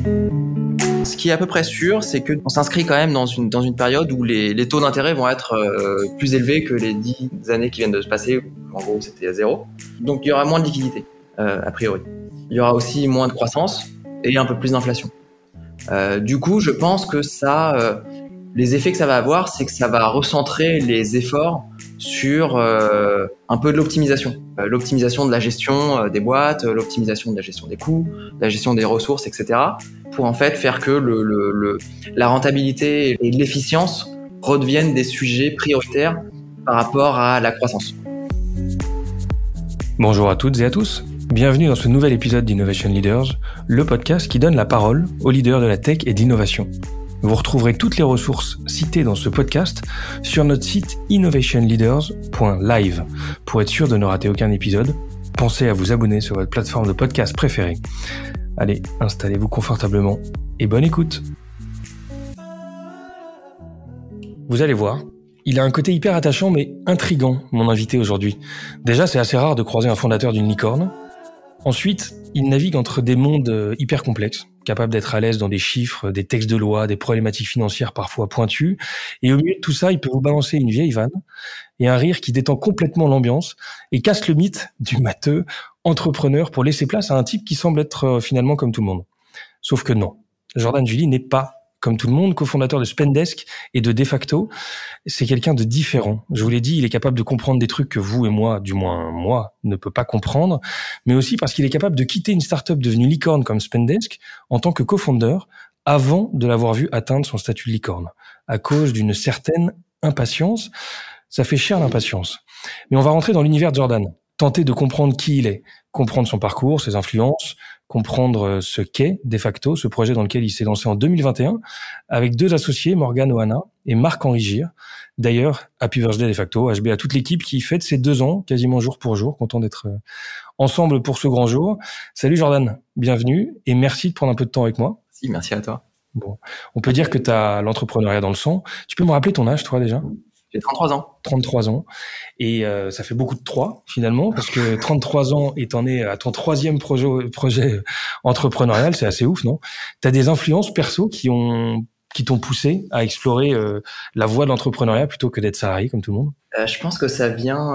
Ce qui est à peu près sûr, c'est qu'on s'inscrit quand même dans une période où les taux d'intérêt vont être plus élevés que les 10 années qui viennent de se passer. En gros, c'était à zéro. Donc, il y aura moins de liquidité, a priori. Il y aura aussi moins de croissance et un peu plus d'inflation. Du coup, je pense que les effets que ça va avoir, c'est que ça va recentrer les efforts sur un peu de l'optimisation. L'optimisation de la gestion des boîtes, l'optimisation de la gestion des coûts, la gestion des ressources, etc. pour en fait faire que la rentabilité et l'efficience redeviennent des sujets prioritaires par rapport à la croissance. Bonjour à toutes et à tous. Bienvenue dans ce nouvel épisode d'Innovation Leaders, le podcast qui donne la parole aux leaders de la tech et de l'innovation. Vous retrouverez toutes les ressources citées dans ce podcast sur notre site innovationleaders.live. Pour être sûr de ne rater aucun épisode, pensez à vous abonner sur votre plateforme de podcast préférée. Allez, installez-vous confortablement et bonne écoute. Vous allez voir, il a un côté hyper attachant mais intriguant, mon invité aujourd'hui. Déjà, c'est assez rare de croiser un fondateur d'une licorne. Ensuite, il navigue entre des mondes hyper complexes, capables d'être à l'aise dans des chiffres, des textes de loi, des problématiques financières parfois pointues. Et au milieu de tout ça, il peut vous balancer une vieille vanne et un rire qui détend complètement l'ambiance et casse le mythe du matheux entrepreneur pour laisser place à un type qui semble être finalement comme tout le monde. Sauf que non, Jordan July n'est pas comme tout le monde, cofondateur de Spendesk et de Defacto. C'est quelqu'un de différent. Je vous l'ai dit, il est capable de comprendre des trucs que vous et moi, du moins moi, ne peut pas comprendre, mais aussi parce qu'il est capable de quitter une start-up devenue licorne comme Spendesk en tant que cofondeur avant de l'avoir vu atteindre son statut de licorne, à cause d'une certaine impatience. Ça fait cher l'impatience. Mais on va rentrer dans l'univers de Jordan, tenter de comprendre qui il est, comprendre son parcours, ses influences, comprendre ce qu'est Defacto, ce projet dans lequel il s'est lancé en 2021, avec deux associés, Morgan Ohana et Marc-Henri Gir. D'ailleurs, Happy Birthday Defacto, HB à toute l'équipe qui fête ses 2 ans, quasiment jour pour jour, content d'être ensemble pour ce grand jour. Salut Jordan, bienvenue et merci de prendre un peu de temps avec moi. Si, merci à toi. Bon, on peut dire que tu as l'entrepreneuriat dans le sang. Tu peux me rappeler ton âge, toi, déjà ? J'ai 33 ans. 33 ans. Et ça fait beaucoup de 3, finalement, parce que 33 ans étant né à ton 3e projet entrepreneurial, c'est assez ouf, non ? Tu as des influences perso qui t'ont poussé à explorer la voie de l'entrepreneuriat plutôt que d'être salarié comme tout le monde ? Je pense que ça vient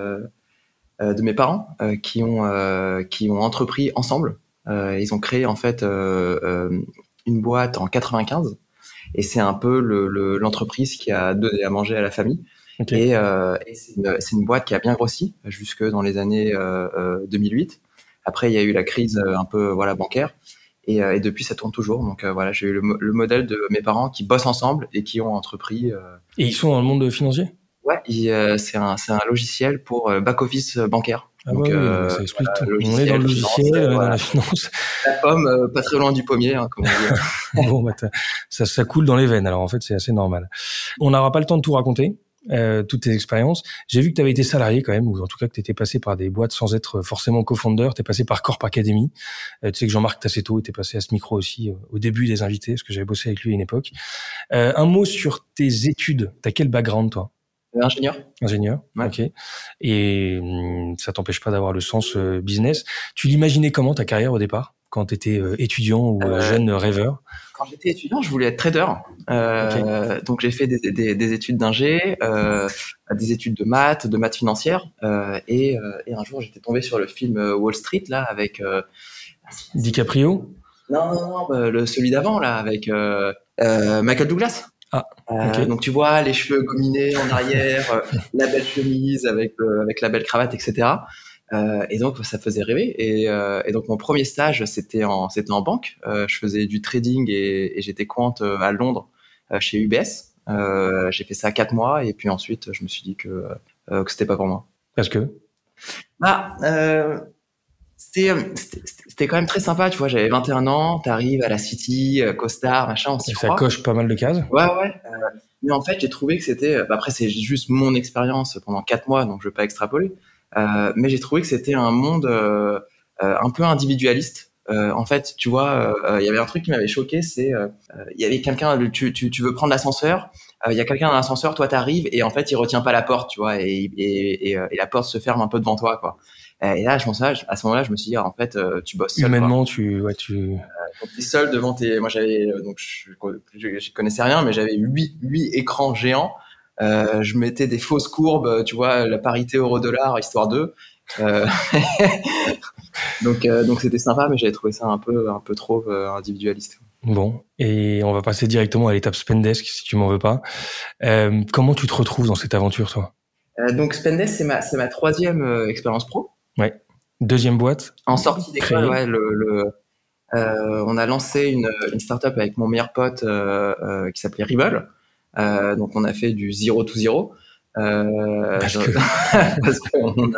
de mes parents qui ont entrepris ensemble. Ils ont créé en fait une boîte en 95. Et c'est un peu l'entreprise qui a donné à manger à la famille. Okay. Et c'est une boîte qui a bien grossi jusque dans les années 2008. Après, il y a eu la crise un peu bancaire. Et depuis, ça tourne toujours. Donc voilà, j'ai eu le modèle de mes parents qui bossent ensemble et qui ont entrepris. Et ils sont dans le monde financier ? Ouais, c'est un logiciel pour back-office bancaire. Ah donc, oui, ça explique tout. On est dans le logiciel, dans la finance. La pomme, pas très loin du pommier, comme on dit. Bon, ça coule dans les veines. Alors en fait, c'est assez normal. On n'aura pas le temps de tout raconter, toutes tes expériences. J'ai vu que tu avais été salarié quand même, ou en tout cas que tu étais passé par des boîtes sans être forcément cofondeur. Tu es passé par Corp Academy. Tu sais que Jean-Marc Tassetto était passé à ce micro aussi au début des invités, parce que j'avais bossé avec lui à une époque. Un mot sur tes études. T'as quel background, toi ? Ingénieur, ouais. Ok. Et ça t'empêche pas d'avoir le sens business. Tu l'imaginais comment ta carrière au départ, quand tu étais étudiant ou jeune rêveur ? Quand j'étais étudiant, je voulais être trader. Okay. Donc j'ai fait des études d'ingé, des études de maths financière, et un jour j'étais tombé sur le film Wall Street là avec DiCaprio. Non, celui d'avant là avec Michael Douglas. Ah, okay. Donc tu vois les cheveux gominés en arrière, la belle chemise avec la belle cravate, etc. Et donc ça faisait rêver. Et donc mon premier stage c'était en banque. Je faisais du trading et j'étais quant à Londres chez UBS. J'ai fait ça 4 mois et puis ensuite je me suis dit que c'était pas pour moi. Parce que c'était quand même très sympa, tu vois, j'avais 21 ans, t'arrives à la City, Costard, machin, on s'y croit. Ça coche pas mal de cases. Ouais. Mais en fait, j'ai trouvé que c'était... après, c'est juste mon expérience pendant 4 mois, donc je vais pas extrapoler. Mais j'ai trouvé que c'était un monde un peu individualiste. En fait, tu vois, il y avait un truc qui m'avait choqué, c'est... il y avait quelqu'un, tu veux prendre l'ascenseur, il y a quelqu'un dans l'ascenseur, toi t'arrives, et en fait, il retient pas la porte, tu vois, et la porte se ferme un peu devant toi, quoi. Et là, à ce moment-là, je me suis dit, en fait, tu bosses seul. Humainement, quoi. Donc t'es seul devant tes. Moi j'avais donc je connaissais rien, mais j'avais huit écrans géants. Je mettais des fausses courbes, tu vois, la parité euro-dollar histoire d'eux. Euh, donc c'était sympa, mais j'avais trouvé ça un peu trop individualiste. Bon, et on va passer directement à l'étape Spendesk, si tu m'en veux pas. Comment tu te retrouves dans cette aventure, toi? Donc Spendesk, c'est ma troisième expérience pro. Ouais. Deuxième boîte. En sortie d'école, ouais, on a lancé une startup avec mon meilleur pote qui s'appelait Ribble. Donc on a fait du 0 to 0. Parce qu'on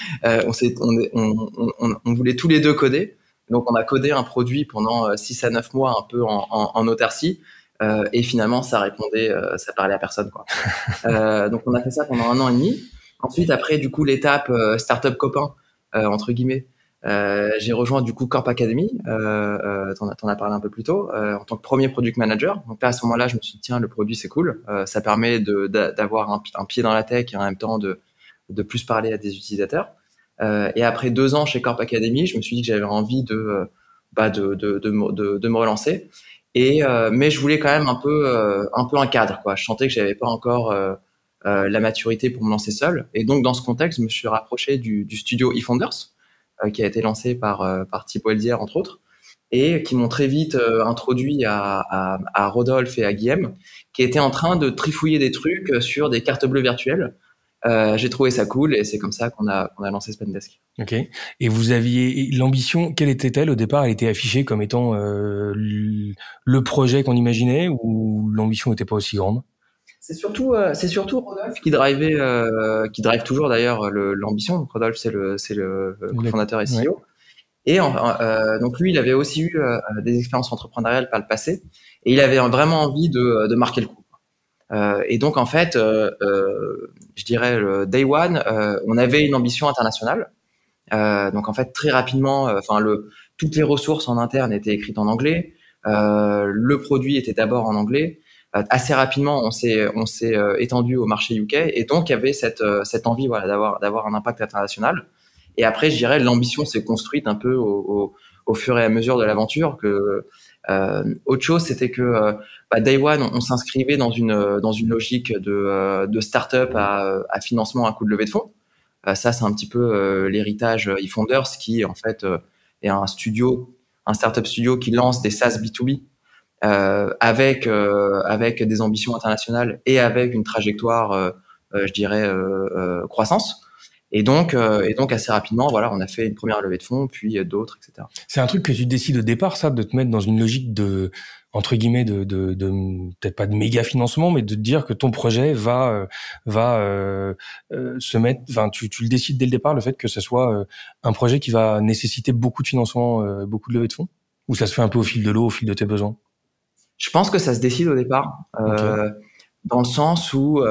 on voulait tous les deux coder. Donc on a codé un produit pendant 6 à 9 mois un peu en autarcie. Et finalement ça répondait, ça parlait à personne, quoi. Donc on a fait ça pendant 1 an et demi. Ensuite, après, du coup, l'étape startup copain, entre guillemets, j'ai rejoint du coup Corp Academy, t'en as parlé un peu plus tôt, en tant que premier product manager. Donc là, à ce moment-là, je me suis dit, tiens, le produit, c'est cool. Ça permet d'avoir un pied dans la tech et en même temps de plus parler à des utilisateurs. Et après 2 ans chez Corp Academy, je me suis dit que j'avais envie de me relancer. Mais je voulais quand même un peu un cadre, quoi. Je sentais que j'avais pas encore la maturité pour me lancer seul. Et donc, dans ce contexte, je me suis rapproché du studio eFounders, qui a été lancé par Thibaut Eldière, entre autres, et qui m'ont très vite introduit à Rodolphe et à Guillaume, qui étaient en train de trifouiller des trucs sur des cartes bleues virtuelles. J'ai trouvé ça cool et c'est comme ça qu'on a lancé Spendesk. Ok. Et vous aviez l'ambition, quelle était-elle au départ? Elle était affichée comme étant le projet qu'on imaginait, ou l'ambition n'était pas aussi grande? C'est surtout Rodolphe qui drive toujours d'ailleurs l'ambition. Rodolphe, c'est le cofondateur et CEO. Et donc lui, il avait aussi eu des expériences entrepreneuriales par le passé, et il avait vraiment envie de marquer le coup. Et donc en fait, je dirais le day one, on avait une ambition internationale. Donc en fait, très rapidement, toutes les ressources en interne étaient écrites en anglais. Le produit était d'abord en anglais. Assez rapidement, on s'est étendu au marché UK, et donc il y avait cette envie, voilà, d'avoir un impact international. Et après, je dirais, l'ambition s'est construite un peu au fur et à mesure de l'aventure. Autre chose, c'était que Day One, on s'inscrivait dans une logique de start-up à financement à coup de levée de fonds. Ça, c'est un petit peu l'héritage eFounders, qui en fait est un startup studio qui lance des SaaS B2B avec des ambitions internationales et avec une trajectoire, je dirais, croissance. Et donc assez rapidement, voilà, on a fait une première levée de fonds, puis d'autres, etc. C'est un truc que tu décides au départ, ça, de te mettre dans une logique de, entre guillemets, de peut-être pas de méga financement, mais de te dire que ton projet va se mettre. Enfin, tu le décides dès le départ, le fait que ce soit un projet qui va nécessiter beaucoup de financement, beaucoup de levée de fonds, ou ça se fait un peu au fil de l'eau, au fil de tes besoins? Je pense que ça se décide au départ, dans le sens où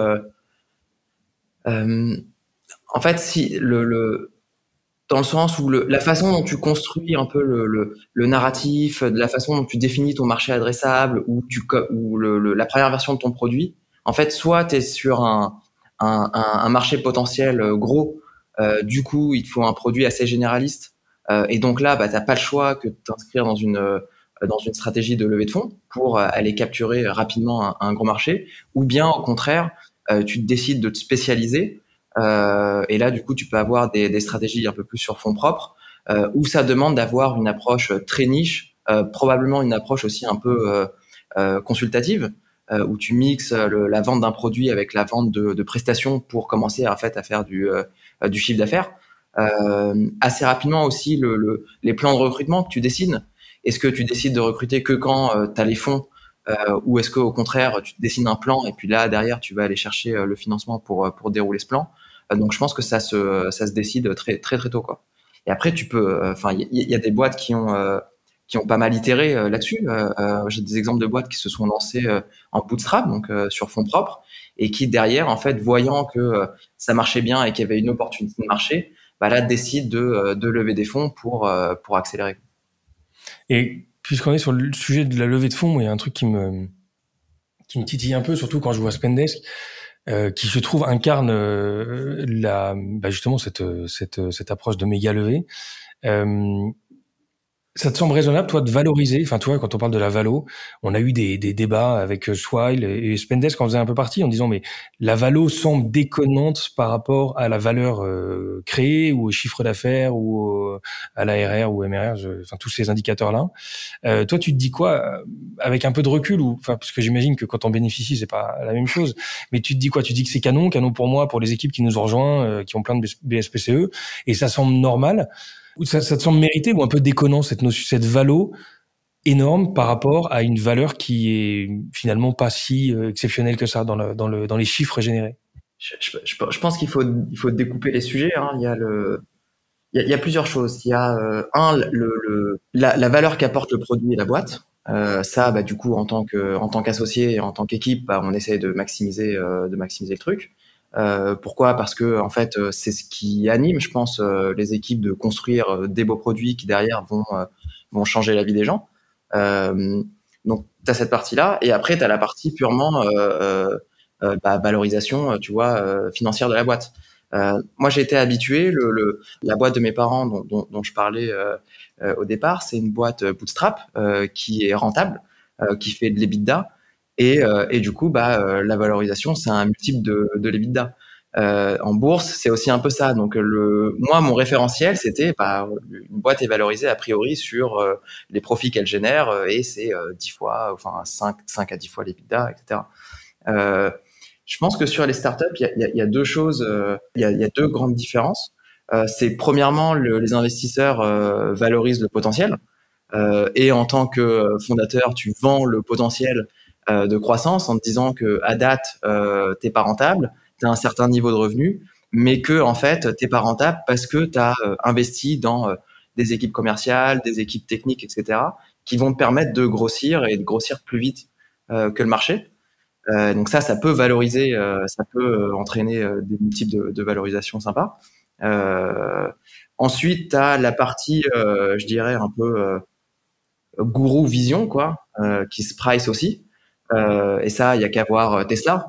en fait, si dans le sens où la façon dont tu construis un peu le narratif, de la façon dont tu définis ton marché adressable, ou la première version de ton produit, en fait, soit tu es sur un marché potentiel gros, du coup, il te faut un produit assez généraliste, et donc là, t'as pas le choix que de t'inscrire dans une stratégie de levée de fonds pour aller capturer rapidement un gros marché, ou bien au contraire, tu décides de te spécialiser. Et là, du coup, tu peux avoir des stratégies un peu plus sur fonds propres, où ça demande d'avoir une approche très niche, probablement une approche aussi un peu consultative, où tu mixes la vente d'un produit avec la vente de prestations pour commencer en fait à faire du chiffre d'affaires. Assez rapidement aussi, les plans de recrutement que tu dessines. Est-ce que tu décides de recruter que quand tu as les fonds, ou est-ce qu'au contraire, tu te dessines un plan et puis là, derrière, tu vas aller chercher le financement pour dérouler ce plan. Donc, je pense que ça se décide très, très, très tôt, quoi. Et après, tu peux, il y a des boîtes qui ont pas mal itéré là-dessus. J'ai des exemples de boîtes qui se sont lancées en bootstrap, donc sur fonds propres, et qui derrière, en fait, voyant que ça marchait bien et qu'il y avait une opportunité de marché, là, décident de lever des fonds pour accélérer. Et puisqu'on est sur le sujet de la levée de fonds, il y a un truc qui me titille un peu, surtout quand je vois Spendesk, qui je trouve incarne justement cette approche de méga levée. Ça te semble raisonnable, toi, de valoriser, enfin, tu vois, quand on parle de la valo, on a eu des débats avec Swile et Spendesk en faisait un peu partie en disant, mais la valo semble déconnante par rapport à la valeur créée ou au chiffre d'affaires ou à l'ARR ou MRR, enfin, tous ces indicateurs-là. Toi, tu te dis quoi avec un peu de recul ou, enfin, parce que j'imagine que quand on bénéficie, c'est pas la même chose, mais tu te dis quoi? Tu dis que c'est canon pour moi, pour les équipes qui nous ont rejoints, qui ont plein de BSPCE, et ça semble normal. Ou ça te semble mérité ou un peu déconnant cette valo énorme par rapport à une valeur qui est finalement pas si exceptionnelle que ça dans les chiffres générés? Je pense qu'il faut découper les sujets. Hein. Il y a plusieurs choses. Il y a la valeur qu'apporte le produit et la boîte. Ça, bah, du coup, en tant qu'associé et en tant qu'équipe, bah, on essaie de maximiser le truc. Pourquoi? Parce que en fait, c'est ce qui anime, je pense, les équipes de construire des beaux produits qui derrière vont changer la vie des gens. Donc, t'as cette partie-là, et après t'as la partie purement valorisation, tu vois, financière de la boîte. Moi, j'ai été habitué, la boîte de mes parents dont je parlais au départ, c'est une boîte bootstrap qui est rentable, qui fait de l'EBITDA, et du coup, bah, la valorisation, c'est un multiple de l'EBITDA. En bourse, c'est aussi un peu ça. Donc, moi, mon référentiel, c'était, bah, une boîte est valorisée a priori sur les profits qu'elle génère, et c'est 10 fois, enfin 5 à 10 fois l'EBITDA, etc. Je pense que sur les startups, il y a deux choses, il y a deux grandes différences. C'est premièrement, les investisseurs valorisent le potentiel, et en tant que fondateur, tu vends le potentiel de croissance en te disant que à date, t'es pas rentable, t'as un certain niveau de revenu, mais que en fait, t'es pas rentable parce que t'as investi dans des équipes commerciales, des équipes techniques, etc., qui vont te permettre de grossir et de grossir plus vite que le marché. Donc ça peut valoriser, ça peut entraîner des multiples de valorisation sympas. Euh, Ensuite, tu as la partie, je dirais, un peu gourou vision, quoi, qui se price aussi. Et ça, il y a qu'à voir Tesla.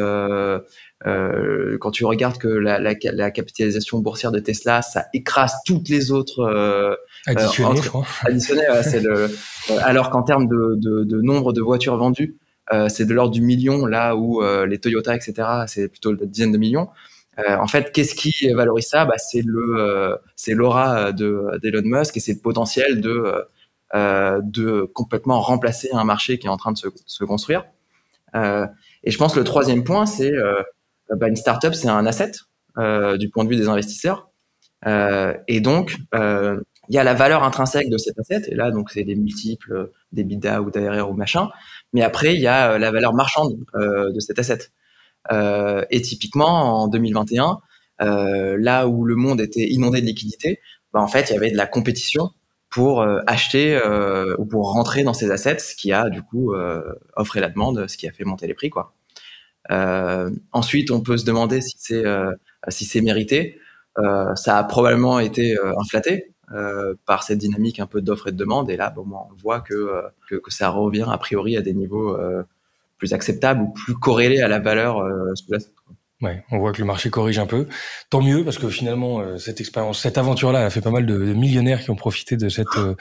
Quand tu regardes que la capitalisation boursière de Tesla, ça écrase toutes les autres Additionné, je crois. additionnées. Alors qu'en termes de nombre de voitures vendues, c'est de l'ordre du million, là où les Toyota, etc., c'est plutôt des dizaines de millions. En fait, qu'est-ce qui valorise ça? Bah, c'est l'aura d'Elon Musk, et c'est le potentiel de complètement remplacer un marché qui est en train de se construire. Et je pense que le troisième point, c'est une startup, c'est un asset du point de vue des investisseurs. Et donc, il y a la valeur intrinsèque de cet asset, et là, donc, c'est des multiples d'EBITDA ou d'ARR ou machin. Mais après, il y a la valeur marchande de cet asset. Et typiquement, en 2021, là où le monde était inondé de liquidités, bah, en fait, il y avait de la compétition pour acheter ou pour rentrer dans ces assets, ce qui a du coup offré la demande, ce qui a fait monter les prix, quoi. Ensuite, on peut se demander si c'est mérité. Ça a probablement été inflaté par cette dynamique un peu d'offre et de demande. Et là, bon, on voit que ça revient a priori à des niveaux plus acceptables ou plus corrélés à la valeur sous-jacente. Ouais, on voit que le marché corrige un peu. Tant mieux, parce que finalement, cette aventure-là, elle a fait pas mal de millionnaires qui ont profité de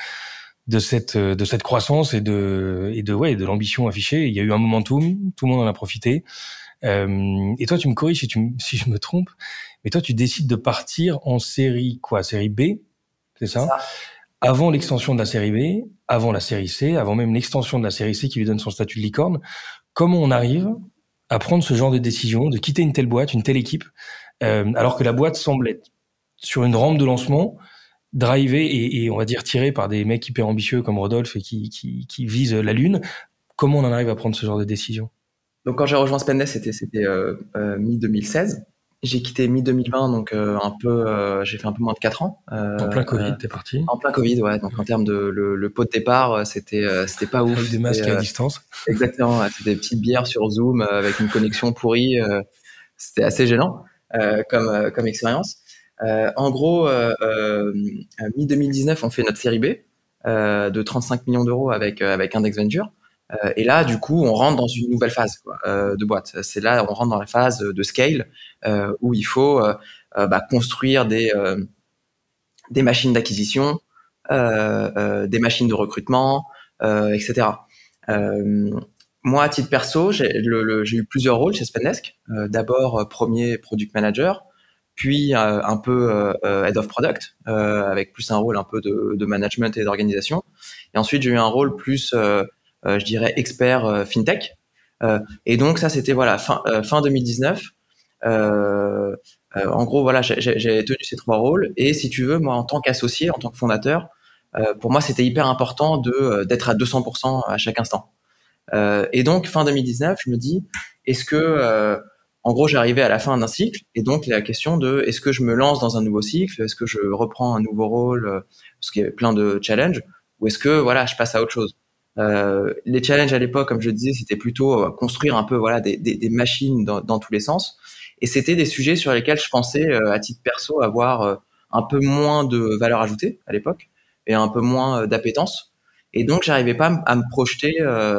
cette croissance et de l'ambition affichée. Il y a eu un momentum, tout le monde en a profité. Et toi, tu me corriges si je me trompe, mais toi, tu décides de partir en série B, c'est ça? Avant l'extension de la série B, avant la série C, avant même l'extension de la série C qui lui donne son statut de licorne. Comment on arrive à prendre ce genre de décision, de quitter une telle boîte, une telle équipe, alors que la boîte semble être sur une rampe de lancement, drivée et on va dire tirée par des mecs hyper ambitieux comme Rodolphe et qui visent la Lune. Comment on en arrive à prendre ce genre de décision? Donc quand j'ai rejoint Spendesk, c'était mi-2016. J'ai quitté mi-2020, donc j'ai fait un peu moins de 4 ans. En plein Covid, t'es parti. En plein Covid, ouais. Donc en termes de le pot de départ, c'était pas ouf. Avec des masques à distance. Exactement, ouais. C'était des petites bières sur Zoom avec une connexion pourrie. C'était assez gênant comme expérience. En gros, mi-2019, on fait notre série B de 35 millions d'euros avec Index Venture. Et là, du coup, on rentre dans une nouvelle phase, quoi, de boîte. C'est là, on rentre dans la phase de scale où il faut construire des machines d'acquisition, des machines de recrutement, etc. Moi, à titre perso, j'ai eu plusieurs rôles chez Spendesk. D'abord, premier product manager, puis un peu head of product, avec plus un rôle un peu de management et d'organisation. Et ensuite, j'ai eu un rôle plus, je dirais, expert fintech. Et donc ça, c'était voilà fin 2019. En gros, voilà, j'ai tenu ces trois rôles. Et si tu veux, moi, en tant qu'associé, en tant que fondateur, pour moi, c'était hyper important d'être à 200% à chaque instant. Et donc, fin 2019, je me dis, est-ce que, en gros, j'arrivais à la fin d'un cycle, et donc la question de, est-ce que je me lance dans un nouveau cycle, est-ce que je reprends un nouveau rôle, parce qu'il y avait plein de challenges, ou est-ce que, voilà, je passe à autre chose. Les challenges à l'époque, comme je le disais, c'était plutôt construire un peu, voilà, des machines dans tous les sens, et c'était des sujets sur lesquels je pensais, à titre perso, avoir un peu moins de valeur ajoutée à l'époque, et un peu moins d'appétence. Et donc, j'arrivais pas à me projeter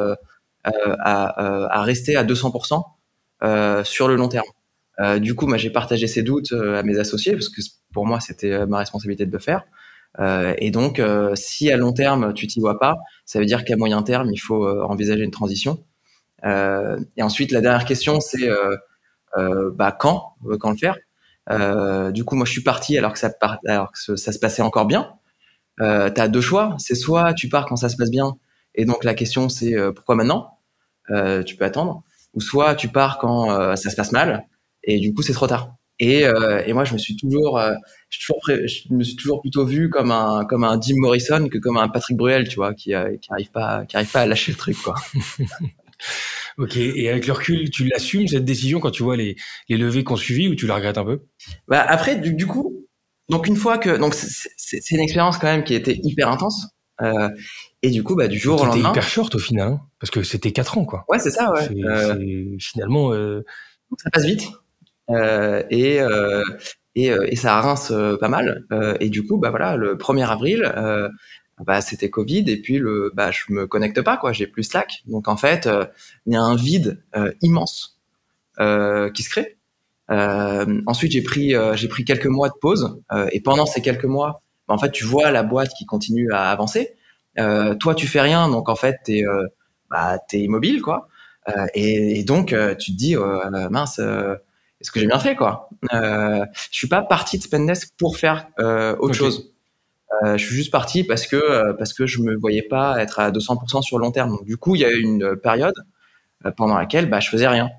à rester à 200% sur le long terme. Du coup, moi, j'ai partagé ces doutes à mes associés parce que pour moi, c'était ma responsabilité de le faire. Et donc, si à long terme, tu t'y vois pas, ça veut dire qu'à moyen terme, il faut envisager une transition. Et ensuite, la dernière question, c'est quand le faire. Du coup, moi, je suis parti alors que ça se passait encore bien. Tu as deux choix. C'est soit tu pars quand ça se passe bien, et donc la question, c'est pourquoi maintenant? Tu peux attendre, ou soit tu pars quand ça se passe mal, et du coup c'est trop tard. Et moi je me suis toujours plutôt vu comme un Jim Morrison que comme un Patrick Bruel, tu vois, qui arrive pas à lâcher le truc, quoi. Ok, et avec le recul, tu l'assumes cette décision quand tu vois les levées qu'on suivi, ou tu la regrettes un peu? Bah après du coup, donc une fois que donc c'est une expérience quand même qui était hyper intense. Et du coup, bah, du Et jour au qui était lendemain. hyper short au final, hein, parce que c'était 4 ans, quoi. Ouais, c'est ça, ouais. C'est finalement. Ça passe vite. Euh, et, euh, et ça rince pas mal. Et du coup, bah voilà, le 1er avril, bah c'était Covid, et puis je me connecte pas, quoi. J'ai plus Slack. Donc en fait, il y a un vide immense qui se crée. Ensuite, j'ai pris quelques mois de pause, et pendant ces quelques mois, bah, en fait, tu vois la boîte qui continue à avancer. Toi, tu fais rien, donc en fait, t'es immobile, quoi. Et donc, tu te dis, mince, est-ce que j'ai bien fait, quoi. Je suis pas parti de Spendesk pour faire autre Ok. chose. Je suis juste parti parce que je me voyais pas être à 200% sur le long terme. Donc, du coup, il y a eu une période pendant laquelle bah, je faisais rien.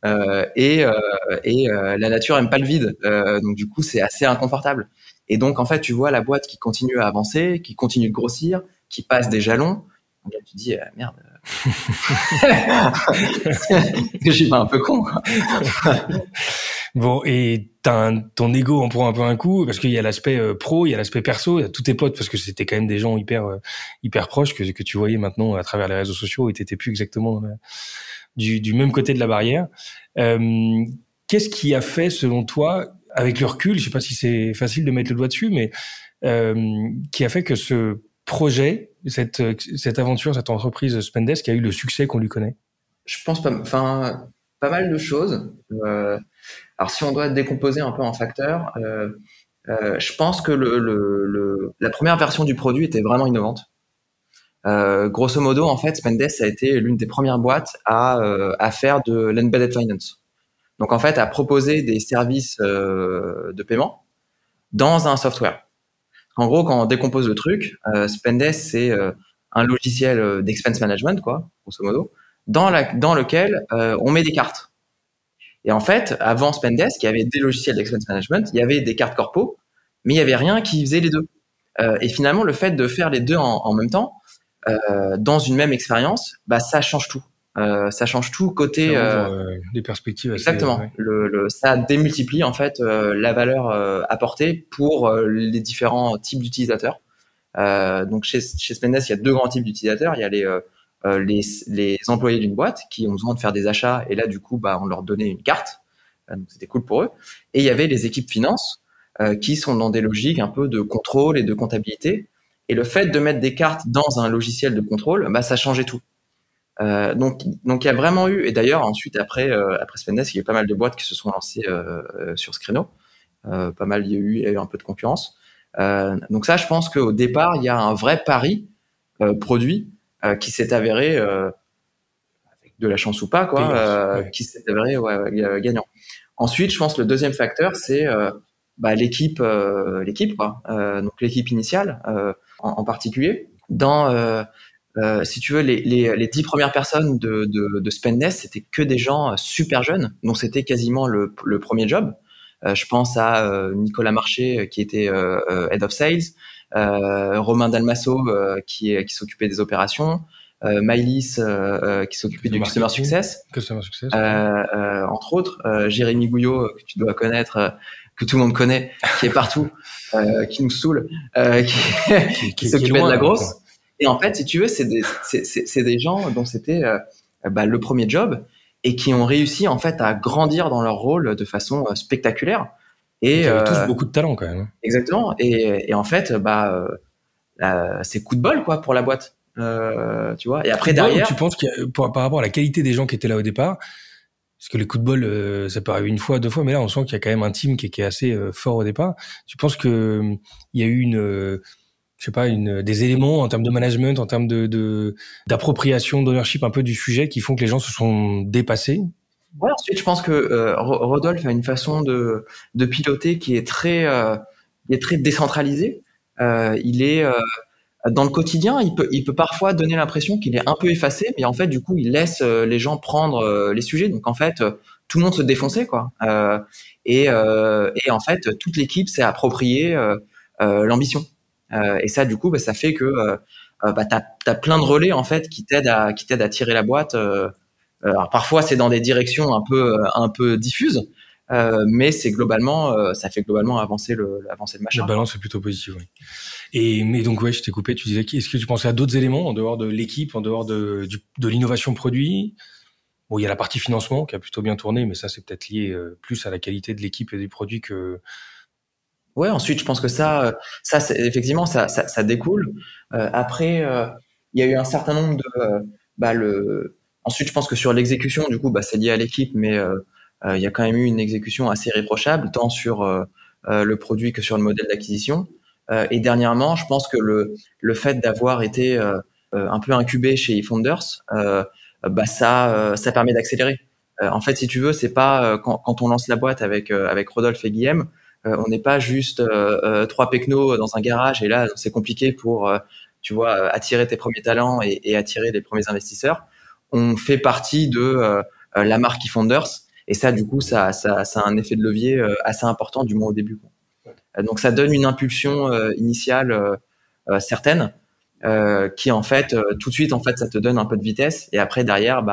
La nature aime pas le vide, donc du coup c'est assez inconfortable. Et donc en fait tu vois la boîte qui continue à avancer, qui continue de grossir, qui passe des jalons. Et là, tu te dis merde, que j'ai pas un peu con, quoi. Bon, et ton ego en prend un peu un coup, parce qu'il y a l'aspect pro, il y a l'aspect perso, il y a tous tes potes, parce que c'était quand même des gens hyper proches que tu voyais maintenant à travers les réseaux sociaux, et t'étais plus exactement du même côté de la barrière. Euh, Qu'est-ce qui a fait, selon toi, avec le recul, je sais pas si c'est facile de mettre le doigt dessus, mais qui a fait que ce projet, cette aventure, cette entreprise Spendesk a eu le succès qu'on lui connaît? Je pense pas mal de choses. Alors si on doit décomposer un peu en facteurs, je pense que la première version du produit était vraiment innovante. Grosso modo, en fait, Spendesk a été l'une des premières boîtes à faire de l'embedded finance. Donc, en fait, à proposer des services de paiement dans un software. En gros, quand on décompose le truc, Spendesk, c'est un logiciel d'expense management, quoi, grosso modo, dans lequel on met des cartes. Et en fait, avant Spendesk, il y avait des logiciels d'expense management, il y avait des cartes corpo, mais il y avait rien qui faisait les deux. Et finalement, le fait de faire les deux en même temps, dans une même expérience, bah ça change tout. Ça change tout Ça côté ouvre des perspectives assez. exactement. Ouais. Ça démultiplie en fait la valeur apportée pour les différents types d'utilisateurs. Donc chez Spendesk, il y a deux grands types d'utilisateurs. Il y a les employés d'une boîte qui ont besoin de faire des achats, et là du coup bah on leur donnait une carte. Donc c'était cool pour eux. Et il y avait les équipes finance qui sont dans des logiques un peu de contrôle et de comptabilité. Et le fait de mettre des cartes dans un logiciel de contrôle, bah ça changeait tout. Donc il y a vraiment eu, et d'ailleurs ensuite après Spendesk, il y a eu pas mal de boîtes qui se sont lancées sur ce créneau. Pas mal, il y a eu un peu de concurrence. Donc ça, je pense qu'au départ, il y a un vrai pari produit qui s'est avéré, avec de la chance ou pas, quoi, Ouais. qui s'est avéré gagnant. Ensuite, je pense que le deuxième facteur, c'est l'équipe, quoi. Donc l'équipe initiale, en particulier. Si tu veux, les 10 premières personnes de Spendesk, c'était que des gens super jeunes, donc c'était quasiment le premier job. Je pense à Nicolas Marché qui était Head of Sales, Romain Dalmasso qui s'occupait des opérations, Maïlis qui s'occupait du Customer Success, entre autres, Jérémy Gouillot que tu dois connaître, que tout le monde connaît, qui est partout, qui nous saoule, qui s'occupait de la grosse. Quoi. Et en fait, si tu veux, c'est des gens dont c'était le premier job et qui ont réussi en fait à grandir dans leur rôle de façon spectaculaire. Et ils avaient tous beaucoup de talent quand même. Exactement. Et en fait, c'est coup de bol quoi pour la boîte. Tu vois. Et après derrière, tu penses par rapport à la qualité des gens qui étaient là au départ, parce que les coups de bol, ça peut arriver une fois, deux fois, mais là on sent qu'il y a quand même un team qui est assez fort au départ. Tu penses que il y a eu des éléments en termes de management, en termes d'appropriation, d'ownership un peu du sujet qui font que les gens se sont dépassés? Ouais, ensuite, je pense que Rodolphe a une façon de piloter qui est très décentralisée. Il est dans le quotidien, il peut parfois donner l'impression qu'il est un peu effacé, mais en fait, du coup, il laisse les gens prendre les sujets. Donc, en fait, tout le monde se défonçait, quoi. Et en fait, toute l'équipe s'est appropriée l'ambition. Et ça, du coup, ça fait que t'as plein de relais en fait qui t'aident à tirer la boîte. Alors parfois, c'est dans des directions un peu diffuses, mais c'est globalement, ça fait globalement avancer le machin. La balance est plutôt positive, oui. Mais donc, ouais, je t'ai coupé, tu disais, est-ce que tu pensais à d'autres éléments en dehors de l'équipe, en dehors de l'innovation produit? Bon, il y a la partie financement qui a plutôt bien tourné, mais ça, c'est peut-être lié plus à la qualité de l'équipe et des produits que... Ouais, ensuite, je pense que ça effectivement, ça découle. Après, il y a eu un certain nombre de... Ensuite, je pense que sur l'exécution, du coup, c'est lié à l'équipe, mais il y a quand même eu une exécution assez réprochable, tant sur le produit que sur le modèle d'acquisition. Et dernièrement, je pense que le fait d'avoir été un peu incubé chez eFounders, ça permet d'accélérer. En fait, si tu veux, c'est pas quand on lance la boîte avec Rodolphe et Guillaume, on n'est pas juste trois pecnos dans un garage et là c'est compliqué pour tu vois attirer tes premiers talents et attirer les premiers investisseurs. On fait partie de la marque eFounders et ça du coup ça a un effet de levier assez important du moins au début. Donc ça donne une impulsion initiale certaine qui en fait tout de suite en fait ça te donne un peu de vitesse et après derrière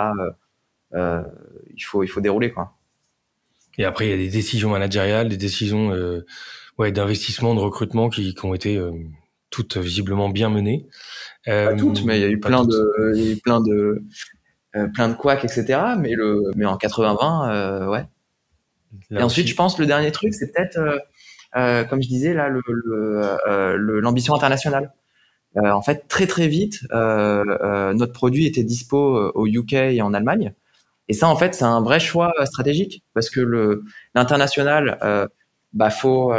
il faut dérouler quoi. Et après, il y a des décisions managériales, des décisions d'investissement, de recrutement qui ont été toutes visiblement bien menées. Pas toutes, mais il y a eu plein de couacs, etc. Mais en 80-20, ouais. Là et ensuite, je pense le dernier truc, c'est peut-être, comme je disais là, l'ambition internationale. En fait, très très vite, notre produit était dispo au UK et en Allemagne. Et ça, en fait, c'est un vrai choix stratégique parce que l'international, faut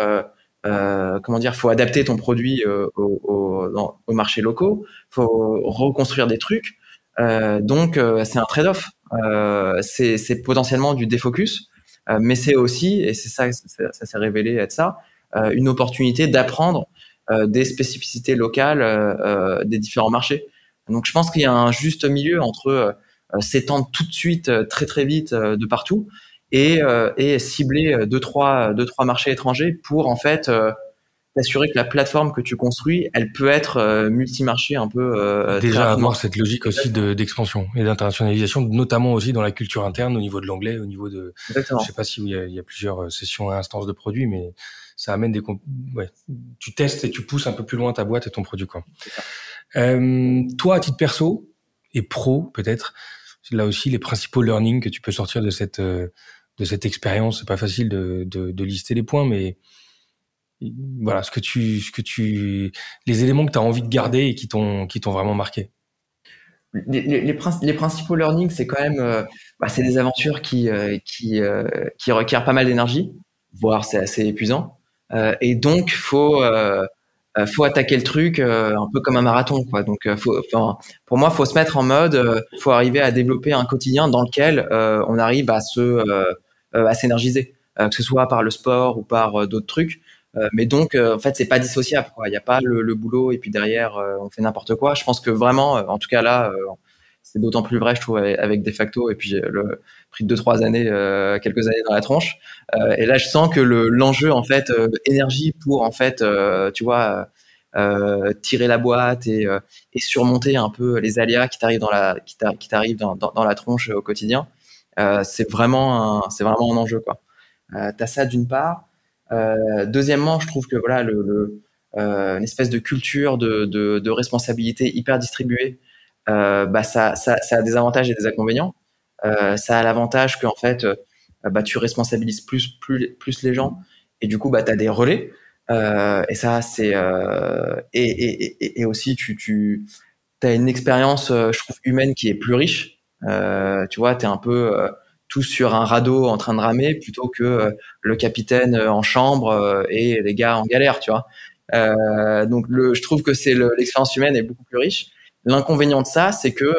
faut adapter ton produit aux marchés locaux, faut reconstruire des trucs. Donc, c'est un trade-off. C'est potentiellement du défocus, mais c'est aussi, et c'est ça s'est révélé être ça, une opportunité d'apprendre des spécificités locales des différents marchés. Donc, je pense qu'il y a un juste milieu entre s'étendre tout de suite très très vite de partout et cibler deux trois marchés étrangers pour en fait t'assurer que la plateforme que tu construis elle peut être multimarché un peu déjà avoir cette logique aussi d'expansion et d'internationalisation, notamment aussi dans la culture interne au niveau de l'anglais, au niveau de Exactement. Je sais pas si il y a plusieurs sessions et instances de produits, mais ça amène tu testes et tu pousses un peu plus loin ta boîte et ton produit quoi. Toi à titre perso et pro peut-être, là aussi les principaux learnings que tu peux sortir de cette expérience. C'est pas facile de lister les points, mais voilà les éléments que tu as envie de garder et qui t'ont vraiment marqué. Les principaux learnings, c'est quand même c'est des aventures qui requièrent pas mal d'énergie, voire c'est assez épuisant. Et donc faut attaquer le truc un peu comme un marathon, quoi. Donc pour moi, faut se mettre en mode, faut arriver à développer un quotidien dans lequel on arrive à s'énergiser, que ce soit par le sport ou par d'autres trucs. Mais donc en fait, c'est pas dissociable, quoi. Il y a pas le boulot et puis derrière on fait n'importe quoi. Je pense que vraiment, en tout cas là, c'est d'autant plus vrai, je trouve, avec De Facto. Et puis j'ai pris 2-3 années, quelques années dans la tronche. Et là, je sens que l'enjeu, en fait, énergie pour, en fait, tu vois, tirer la boîte et surmonter un peu les aléas qui t'arrivent qui t'arrivent dans la tronche au quotidien. C'est vraiment un enjeu, quoi. T'as ça d'une part. Deuxièmement, je trouve que voilà, une espèce de culture de responsabilité hyper distribuée, bah ça a des avantages et des inconvénients. Ça a l'avantage qu'en fait, bah tu responsabilises plus les gens et du coup bah t'as des relais. Et ça c'est et aussi tu t'as une expérience, je trouve humaine qui est plus riche. Tu vois, t'es un peu tous sur un radeau en train de ramer plutôt que le capitaine en chambre et les gars en galère, tu vois. Donc je trouve que l'expérience humaine est beaucoup plus riche. L'inconvénient de ça, c'est que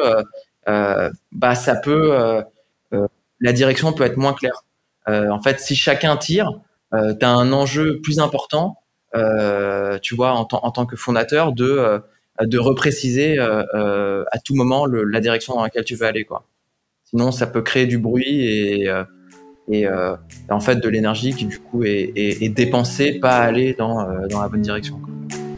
bah ça peut la direction peut être moins claire. En fait, si chacun tire, tu as un enjeu plus important, tu vois, en tant que fondateur, de repréciser à tout moment la direction dans laquelle tu veux aller, quoi. Sinon, ça peut créer du bruit et en fait de l'énergie qui du coup est dépensée, pas aller dans la bonne direction, quoi.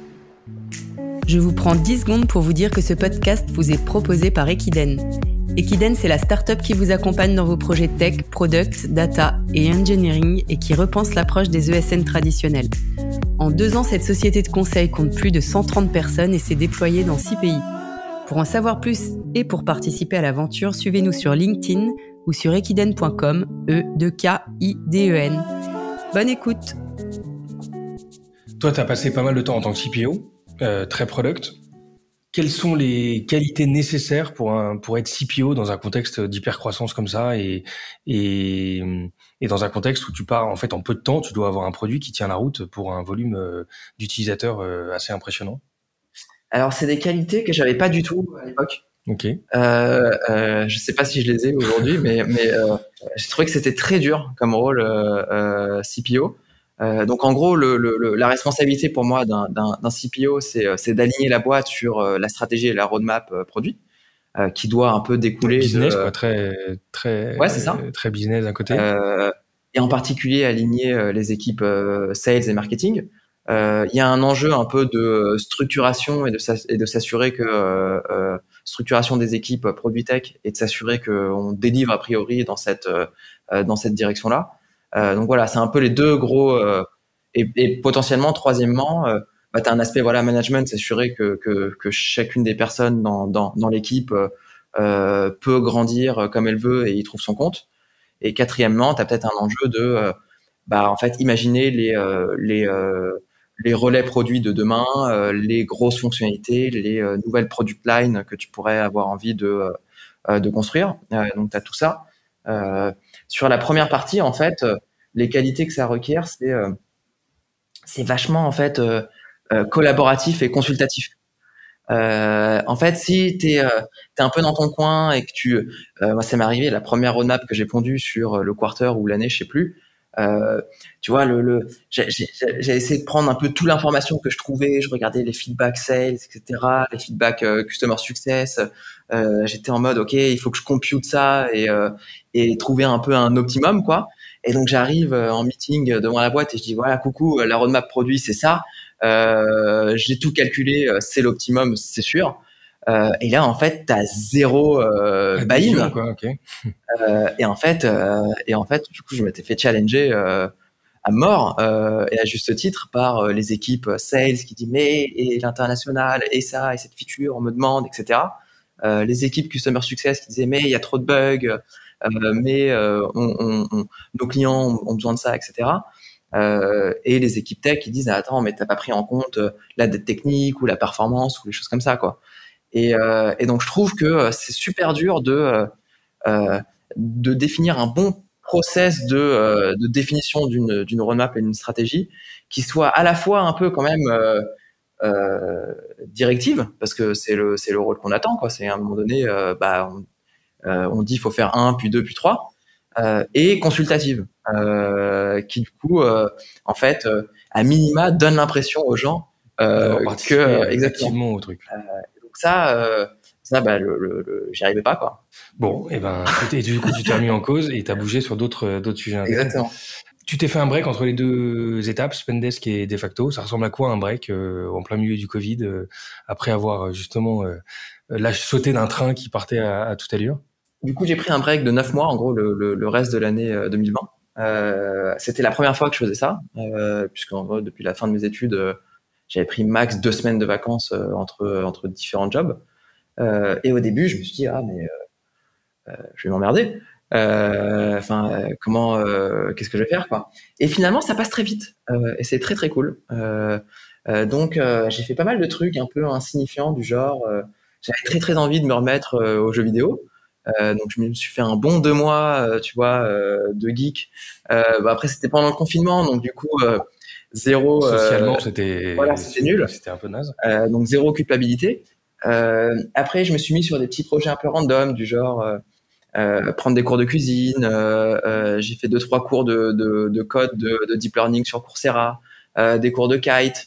Je vous prends 10 secondes pour vous dire que ce podcast vous est proposé par Equiden. Equiden, c'est la start-up qui vous accompagne dans vos projets tech, product, data et engineering et qui repense l'approche des ESN traditionnels. En 2 ans, cette société de conseil compte plus de 130 personnes et s'est déployée dans 6 pays. Pour en savoir plus et pour participer à l'aventure, suivez-nous sur LinkedIn ou sur equiden.com, E2KIDEN. Bonne écoute. Toi, tu as passé pas mal de temps en tant que CPO, très product. Quelles sont les qualités nécessaires pour être CPO dans un contexte d'hypercroissance comme ça et dans un contexte où tu pars en fait en peu de temps, tu dois avoir un produit qui tient la route pour un volume d'utilisateurs assez impressionnant? Alors, c'est des qualités que j'avais pas du tout à l'époque. Ok. Je sais pas si je les ai aujourd'hui, mais j'ai trouvé que c'était très dur comme rôle CPO. Donc en gros, la responsabilité pour moi d'un CPO, c'est d'aligner la boîte sur la stratégie et la roadmap produit, qui doit un peu découler business, quoi, très ouais, c'est ça. très business d'un côté. Et en particulier aligner les équipes sales et marketing. Il y a un enjeu un peu de structuration et de s'assurer que structuration des équipes produit tech et de s'assurer qu'on délivre a priori dans cette direction-là. Donc voilà, c'est un peu les deux gros et potentiellement troisièmement, bah, tu as un aspect voilà management, s'assurer que chacune des personnes dans l'équipe peut grandir comme elle veut et y trouve son compte. Et quatrièmement, tu as peut-être un enjeu de bah en fait imaginer les relais produits de demain, les grosses fonctionnalités, les nouvelles product lines que tu pourrais avoir envie de construire. Donc tu as tout ça. Sur la première partie, en fait, les qualités que ça requiert, c'est vachement en fait collaboratif et consultatif. En fait, si t'es un peu dans ton coin et que moi ça m'est arrivé la première roadmap que j'ai pondue sur le quarter ou l'année, je sais plus. Tu vois, j'ai essayé de prendre un peu toute l'information que je trouvais. Je regardais les feedbacks sales, etc., les feedbacks customer success. J'étais en mode, ok, il faut que je compute ça et trouver un peu un optimum, quoi. Et donc j'arrive en meeting devant la boîte et je dis voilà, coucou, la roadmap produit c'est ça. J'ai tout calculé, c'est l'optimum, c'est sûr. Et là, en fait, t'as zéro buy-in. Quoi, okay. Et en fait, du coup, je m'étais fait challenger à mort et à juste titre par les équipes sales qui disent mais et l'international et ça et cette feature, on me demande, etc. Les équipes customer success qui disaient mais il y a trop de bugs, mais nos clients ont besoin de ça, etc. Et les équipes tech qui disent attends mais t'as pas pris en compte la dette technique ou la performance ou les choses comme ça, quoi. Et donc je trouve que c'est super dur de définir un bon process de définition d'une roadmap et d'une stratégie qui soit à la fois un peu quand même directive, parce que c'est le rôle qu'on attend, quoi. C'est à un moment donné, on dit il faut faire 1, puis 2, puis 3, et consultative, qui du coup, en fait, à minima, donne l'impression aux gens que exactement au truc. Donc ça, j'y arrivais pas, quoi. Bon, et du coup, tu t'es remis en cause et t'as bougé sur d'autres sujets. Exactement. Tu t'es fait un break entre les deux étapes, Spendesk et De facto. Ça ressemble à quoi un break en plein milieu du Covid, après avoir justement sauté d'un train qui partait à toute allure? Du coup, j'ai pris un break de 9 mois, en gros, le reste de l'année 2020. C'était la première fois que je faisais ça, puisqu'en gros, depuis la fin de mes études, j'avais pris max 2 semaines de vacances entre différents jobs. Et au début, je me suis dit, je vais m'emmerder. Qu'est-ce que je vais faire, quoi. Et finalement, ça passe très vite, et c'est très très cool. Donc, j'ai fait pas mal de trucs un peu insignifiants du genre. J'avais très très envie de me remettre aux jeux vidéo. Donc, je me suis fait un bon 2 mois, de geek. Après, c'était pendant le confinement, donc du coup, zéro. Socialement, c'était nul. C'était un peu naze. Donc, zéro culpabilité. Après, je me suis mis sur des petits projets un peu random, du genre prendre des cours de cuisine. J'ai fait 2-3 cours de code de deep learning sur Coursera, des cours de kite.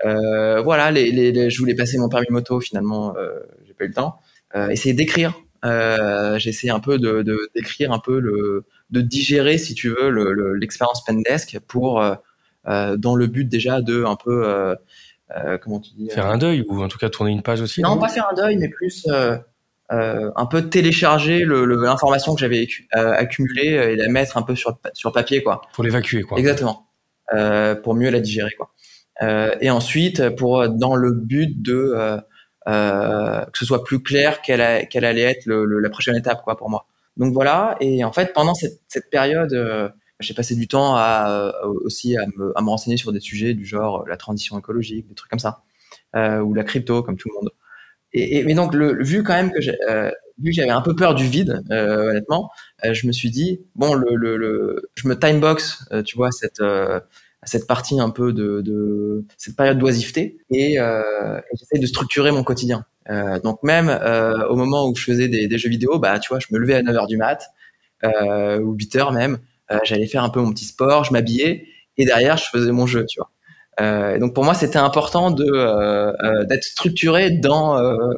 Je voulais passer mon permis moto, finalement, j'ai pas eu le temps. Essayer d'écrire. J'ai essayé un peu d'écrire un peu de digérer, si tu veux, l'expérience Spendesk pour dans le but déjà de un peu comment tu dis, faire un deuil, ou en tout cas tourner une page aussi. Non, pas faire un deuil, mais plus un peu télécharger l'information que j'avais accumulée et la mettre un peu sur papier, quoi. Pour l'évacuer, quoi. Exactement. Pour mieux la digérer, quoi. Et ensuite, dans le but de que ce soit plus clair quelle allait être la prochaine étape, quoi, pour moi. Donc voilà. Et en fait, pendant cette période, j'ai passé du temps aussi à me renseigner sur des sujets du genre la transition écologique, des trucs comme ça, ou la crypto, comme tout le monde. Mais donc, vu quand même que vu que j'avais un peu peur du vide, honnêtement, je me suis dit, bon, je me timebox, tu vois, cette partie un peu de cette période d'oisiveté, et j'essaie de structurer mon quotidien. Donc même au moment où je faisais des jeux vidéo, tu vois, je me levais à 9h du mat, ou 8h même, j'allais faire un peu mon petit sport, je m'habillais, et derrière, je faisais mon jeu, tu vois. Et donc pour moi, c'était important d'être structuré dans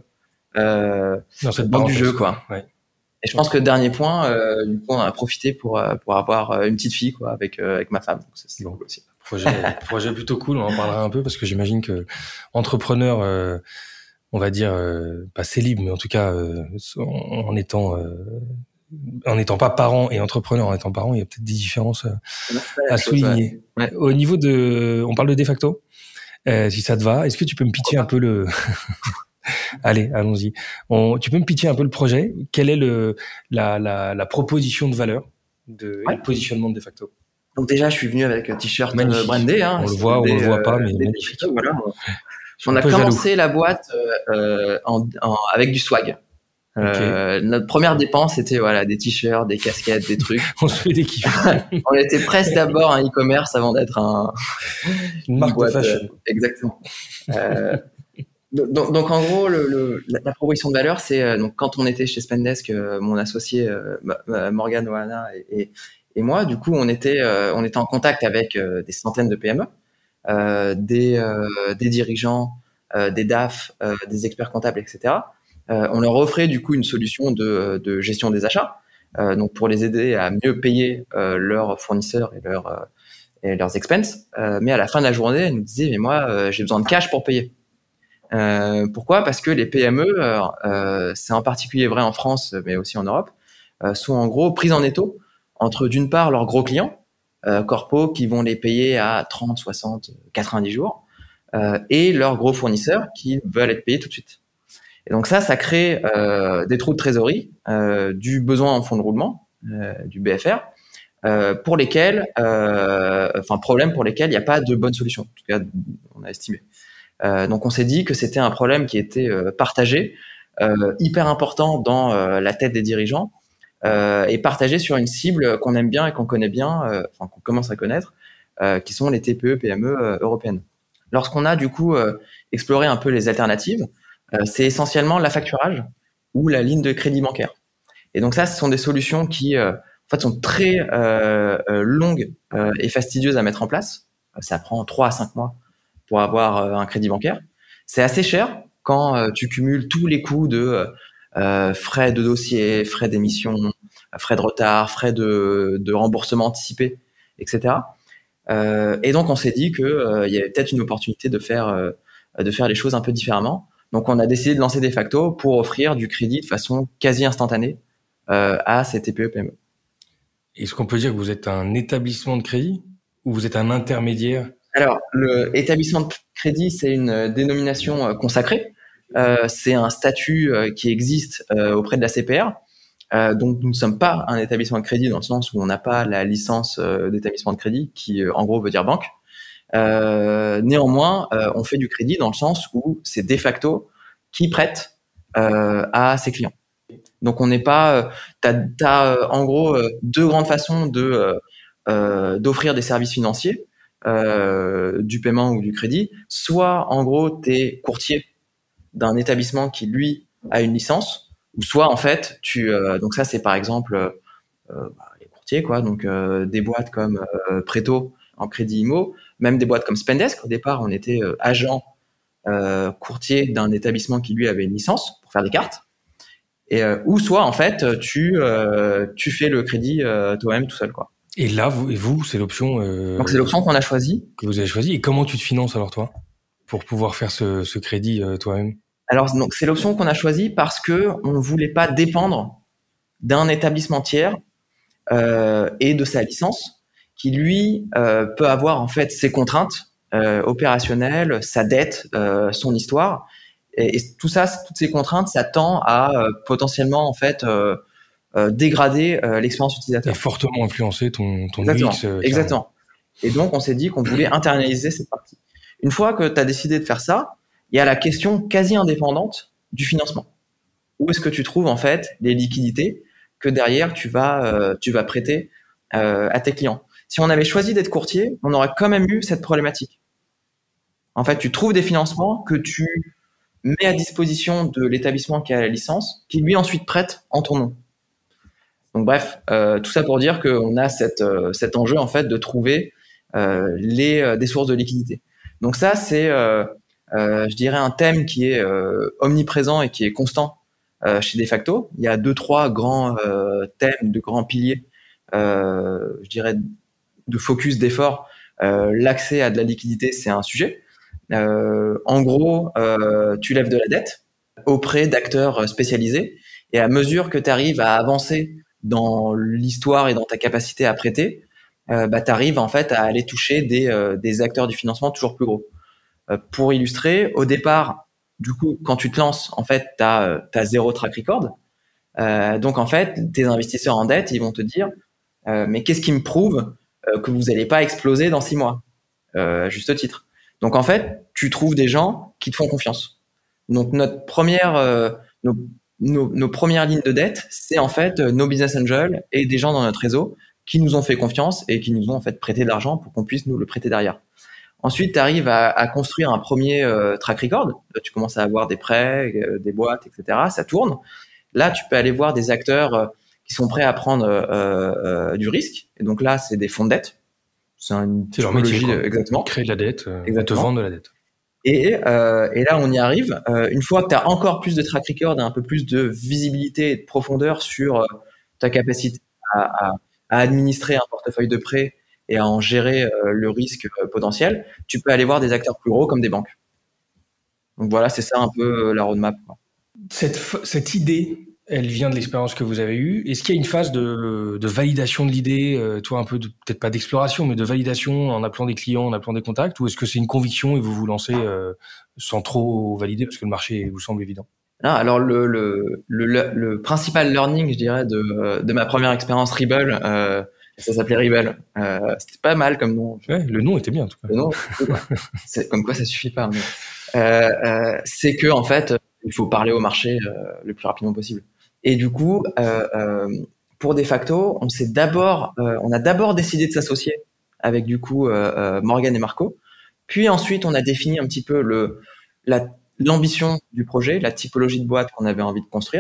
du jeu, quoi. Ouais. Et je pense que le dernier point, du coup, on a profité pour avoir une petite fille, quoi, avec ma femme. Donc ça, c'est cool aussi. Projet plutôt cool. On en parlera un peu, parce que j'imagine que entrepreneur, on va dire pas célib, mais en tout cas en étant pas parent et entrepreneur en étant parent, il y a peut-être des différences à souligner. Ouais. Au niveau on parle de facto, si ça te va, est-ce que tu peux me pitcher un peu le Allez, allons-y. Tu peux me pitcher un peu le projet? Quelle est la proposition de valeur et le positionnement de facto? Donc déjà, je suis venu avec un t-shirt brandé. Hein, on le voit pas, mais magnifique. Voilà. On a commencé la boîte avec du swag. Okay. Notre première dépense, c'était des t-shirts, des casquettes, des trucs. On se fait des kiffs. On était presque d'abord un e-commerce avant d'être une marque de fashion. Exactement. Donc en gros, la proposition de valeur, c'est donc quand on était chez Spendesk, mon associé Morgan Oana et moi, du coup, on était en contact avec des centaines de PME, des dirigeants, des DAF, des experts comptables, etc. On leur offrait du coup une solution de gestion des achats, donc pour les aider à mieux payer leurs fournisseurs et leurs expenses. Mais à la fin de la journée, elles nous disaient, mais moi, j'ai besoin de cash pour payer. Pourquoi? Parce que les PME, c'est en particulier vrai en France, mais aussi en Europe, sont en gros prises en étau entre d'une part leurs gros clients, corpos, qui vont les payer à 30, 60, 90 jours, et leurs gros fournisseurs qui veulent être payés tout de suite. Et donc ça crée des trous de trésorerie, du besoin en fonds de roulement, du BFR, problèmes pour lesquels il n'y a pas de bonne solution. En tout cas, on a estimé. Donc on s'est dit que c'était un problème qui était partagé, hyper important dans la tête des dirigeants, et partagé sur une cible qu'on aime bien et qu'on connaît bien, enfin qu'on commence à connaître, qui sont les TPE, PME européennes. Lorsqu'on a du coup exploré un peu les alternatives, c'est essentiellement l'affacturage ou la ligne de crédit bancaire. Et donc ça, ce sont des solutions qui en fait sont très longues et fastidieuses à mettre en place. Ça prend 3 à 5 mois pour avoir un crédit bancaire. C'est assez cher quand tu cumules tous les coûts de frais de dossier, frais d'émission, frais de retard, frais de remboursement anticipé, etc. Et donc on s'est dit que il y avait peut-être une opportunité de faire les choses un peu différemment. Donc on a décidé de lancer Defacto pour offrir du crédit de façon quasi instantanée à ces TPE-PME. Est-ce qu'on peut dire que vous êtes un établissement de crédit ou vous êtes un intermédiaire? Alors, le établissement de crédit, c'est une dénomination consacrée. C'est un statut qui existe auprès de la CPR. Donc, nous ne sommes pas un établissement de crédit dans le sens où on n'a pas la licence d'établissement de crédit qui, en gros, veut dire banque. Néanmoins, on fait du crédit dans le sens où c'est Defacto qui prête à ses clients. Donc, on n'est pas... t'as en gros deux grandes façons d'offrir des services financiers. Du paiement ou du crédit, soit en gros t'es courtier d'un établissement qui lui a une licence, ou soit en fait donc ça c'est par exemple les courtiers quoi, donc des boîtes comme Preto en crédit IMO, même des boîtes comme Spendesk. Au départ on était agent courtier d'un établissement qui lui avait une licence pour faire des cartes, et ou soit en fait tu fais le crédit toi-même tout seul quoi. Et là, vous, c'est l'option... Donc c'est l'option qu'on a choisie. Que vous avez choisie. Et comment tu te finances alors toi pour pouvoir faire ce crédit toi-même? Alors donc c'est l'option qu'on a choisie parce que on voulait pas dépendre d'un établissement tiers et de sa licence qui lui peut avoir en fait ses contraintes opérationnelles, sa dette, son histoire, et tout ça, toutes ces contraintes, ça tend à potentiellement en fait dégrader l'expérience utilisateur. Et fortement influencer ton Exactement. UX. Exactement. Et donc, on s'est dit qu'on voulait internaliser cette partie. Une fois que tu as décidé de faire ça, il y a la question quasi indépendante du financement. Où est-ce que tu trouves en fait les liquidités que derrière tu vas prêter à tes clients? Si on avait choisi d'être courtier, on aurait quand même eu cette problématique. En fait, tu trouves des financements que tu mets à disposition de l'établissement qui a la licence, qui lui ensuite prête en ton nom. Donc bref, tout ça pour dire qu'on a cet enjeu en fait de trouver des sources de liquidité. Donc ça c'est, je dirais, un thème qui est omniprésent et qui est constant chez Defacto. Il y a 2-3 grands thèmes, de grands piliers, je dirais, de focus d'effort. L'accès à de la liquidité, c'est un sujet. En gros, tu lèves de la dette auprès d'acteurs spécialisés, et à mesure que tu arrives à avancer dans l'histoire et dans ta capacité à prêter, tu arrives en fait à aller toucher des acteurs du financement toujours plus gros. Pour illustrer, au départ, du coup, quand tu te lances, en fait, t'as zéro track record. Donc en fait, tes investisseurs en dette, ils vont te dire mais qu'est-ce qui me prouve que vous n'allez pas exploser dans 6 mois, juste titre. Donc en fait, tu trouves des gens qui te font confiance. Donc notre première nos premières lignes de dette, c'est en fait nos business angels et des gens dans notre réseau qui nous ont fait confiance et qui nous ont en fait prêté de l'argent pour qu'on puisse nous le prêter derrière. Ensuite, tu arrives à construire un premier track record. Là, tu commences à avoir des prêts, des boîtes, etc. Ça tourne. Là, tu peux aller voir des acteurs qui sont prêts à prendre du risque. Et donc là, c'est des fonds de dette. C'est leur métier, exactement. Créer de la dette, te vendre de la dette. Et là, on y arrive. Une fois que tu as encore plus de track record et un peu plus de visibilité et de profondeur sur ta capacité à administrer un portefeuille de prêts et à en gérer le risque potentiel, tu peux aller voir des acteurs plus gros comme des banques. Donc voilà, c'est ça un peu la roadmap, quoi. Cette idée, elle vient de l'expérience que vous avez eue. Est-ce qu'il y a une phase de validation de l'idée, toi un peu, peut-être pas d'exploration, mais de validation en appelant des clients, en appelant des contacts, ou est-ce que c'est une conviction et vous vous lancez sans trop valider parce que le marché vous semble évident? Non, alors le principal learning, je dirais, de ma première expérience Rebel, ça s'appelait Rebel. C'était pas mal comme nom. Ouais, le nom était bien en tout cas. Le nom, c'est comme quoi ça suffit pas. Mais, c'est que en fait, il faut parler au marché le plus rapidement possible. Et du coup, pour Defacto, on a d'abord décidé de s'associer avec du coup Morgan et Marco. Puis ensuite, on a défini un petit peu l'ambition du projet, la typologie de boîte qu'on avait envie de construire.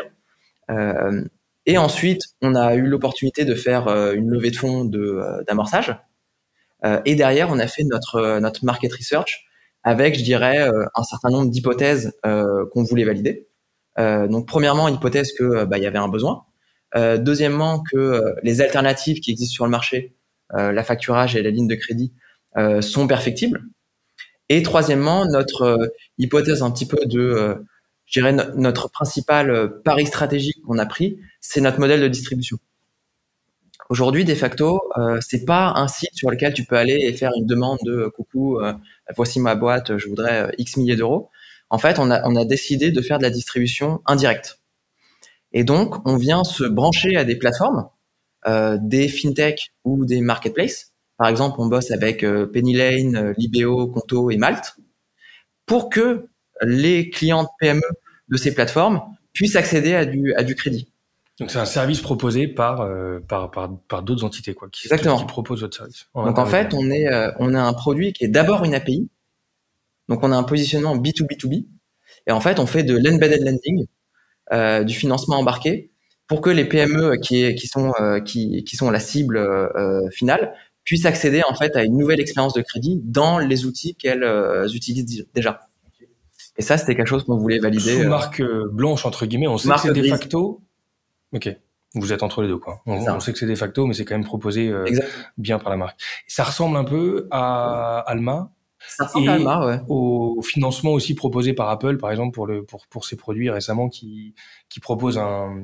Et ensuite, on a eu l'opportunité de faire une levée de fonds d'amorçage. Et derrière, on a fait notre market research avec, je dirais, un certain nombre d'hypothèses qu'on voulait valider. Donc, premièrement, hypothèse que il y avait un besoin. Deuxièmement, que les alternatives qui existent sur le marché, la facturage et la ligne de crédit, sont perfectibles. Et troisièmement, notre hypothèse un petit peu je dirais notre principal pari stratégique qu'on a pris, c'est notre modèle de distribution. Aujourd'hui, Defacto, c'est pas un site sur lequel tu peux aller et faire une demande de coucou, voici ma boîte, je voudrais X milliers d'euros. En fait, on a décidé de faire de la distribution indirecte. Et donc, on vient se brancher à des plateformes, des fintech ou des marketplaces. Par exemple, on bosse avec Pennylane, Libéo, Conto et Malte pour que les clients PME de ces plateformes puissent accéder à du crédit. Donc c'est un service proposé par d'autres entités quoi, qui proposent votre service. Donc en fait, on a un produit qui est d'abord une API. Donc on a un positionnement B2B2B et en fait, on fait de l'embedded lending, du financement embarqué pour que les PME qui sont la cible finale puissent accéder en fait à une nouvelle expérience de crédit dans les outils qu'elles utilisent déjà. Et ça, c'était quelque chose qu'on voulait valider. Sous marque blanche entre guillemets, on sait que c'est Defacto. Ok, vous êtes entre les deux quoi. On sait que c'est Defacto, mais c'est quand même proposé bien par la marque. Ça ressemble un peu à Alma. Ça ressemble à Alma, ouais. Au financement aussi proposé par Apple, par exemple pour ses produits récemment qui propose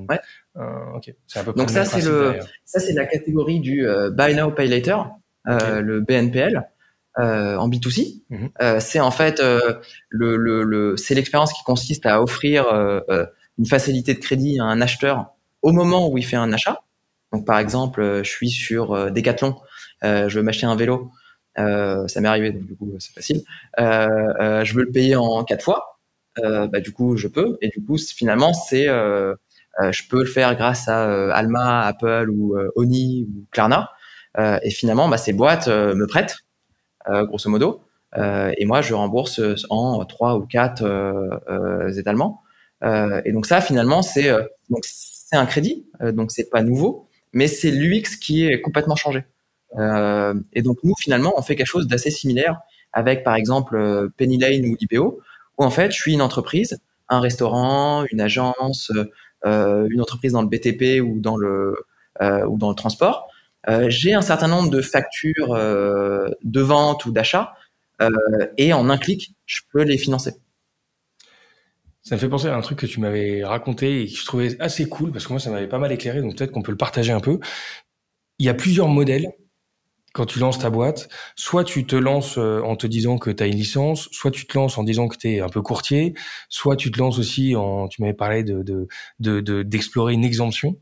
ok, c'est à peu près. Donc ça c'est la catégorie du Buy Now Pay Later, le BNPL en B2C. C'est en fait c'est l'expérience qui consiste à offrir une facilité de crédit à un acheteur au moment où il fait un achat. Donc par exemple, je suis sur Decathlon, je veux m'acheter un vélo. Ça m'est arrivé, donc du coup c'est facile. Je veux le payer en 4 fois. Du coup je peux. Et du coup finalement je peux le faire grâce à Alma, Apple ou Oni ou Klarna. Et finalement ces boîtes me prêtent grosso modo. Et moi je rembourse en 3 ou 4 étalements. Et donc ça finalement c'est un crédit, donc c'est pas nouveau, mais c'est l'UX qui est complètement changé. Et donc nous finalement on fait quelque chose d'assez similaire avec par exemple Pennylane ou Libéo, où en fait je suis une entreprise, un restaurant, une agence, une entreprise dans le BTP ou dans le transport. J'ai un certain nombre de factures de vente ou d'achat, et en un clic je peux les financer. Ça me fait penser à un truc que tu m'avais raconté et que je trouvais assez cool parce que moi ça m'avait pas mal éclairé, donc peut-être qu'on peut le partager un peu. Il y a plusieurs modèles quand tu lances ta boîte. Soit tu te lances en te disant que tu as une licence, soit tu te lances en disant que tu es un peu courtier, soit tu te lances aussi tu m'avais parlé d'explorer une exemption.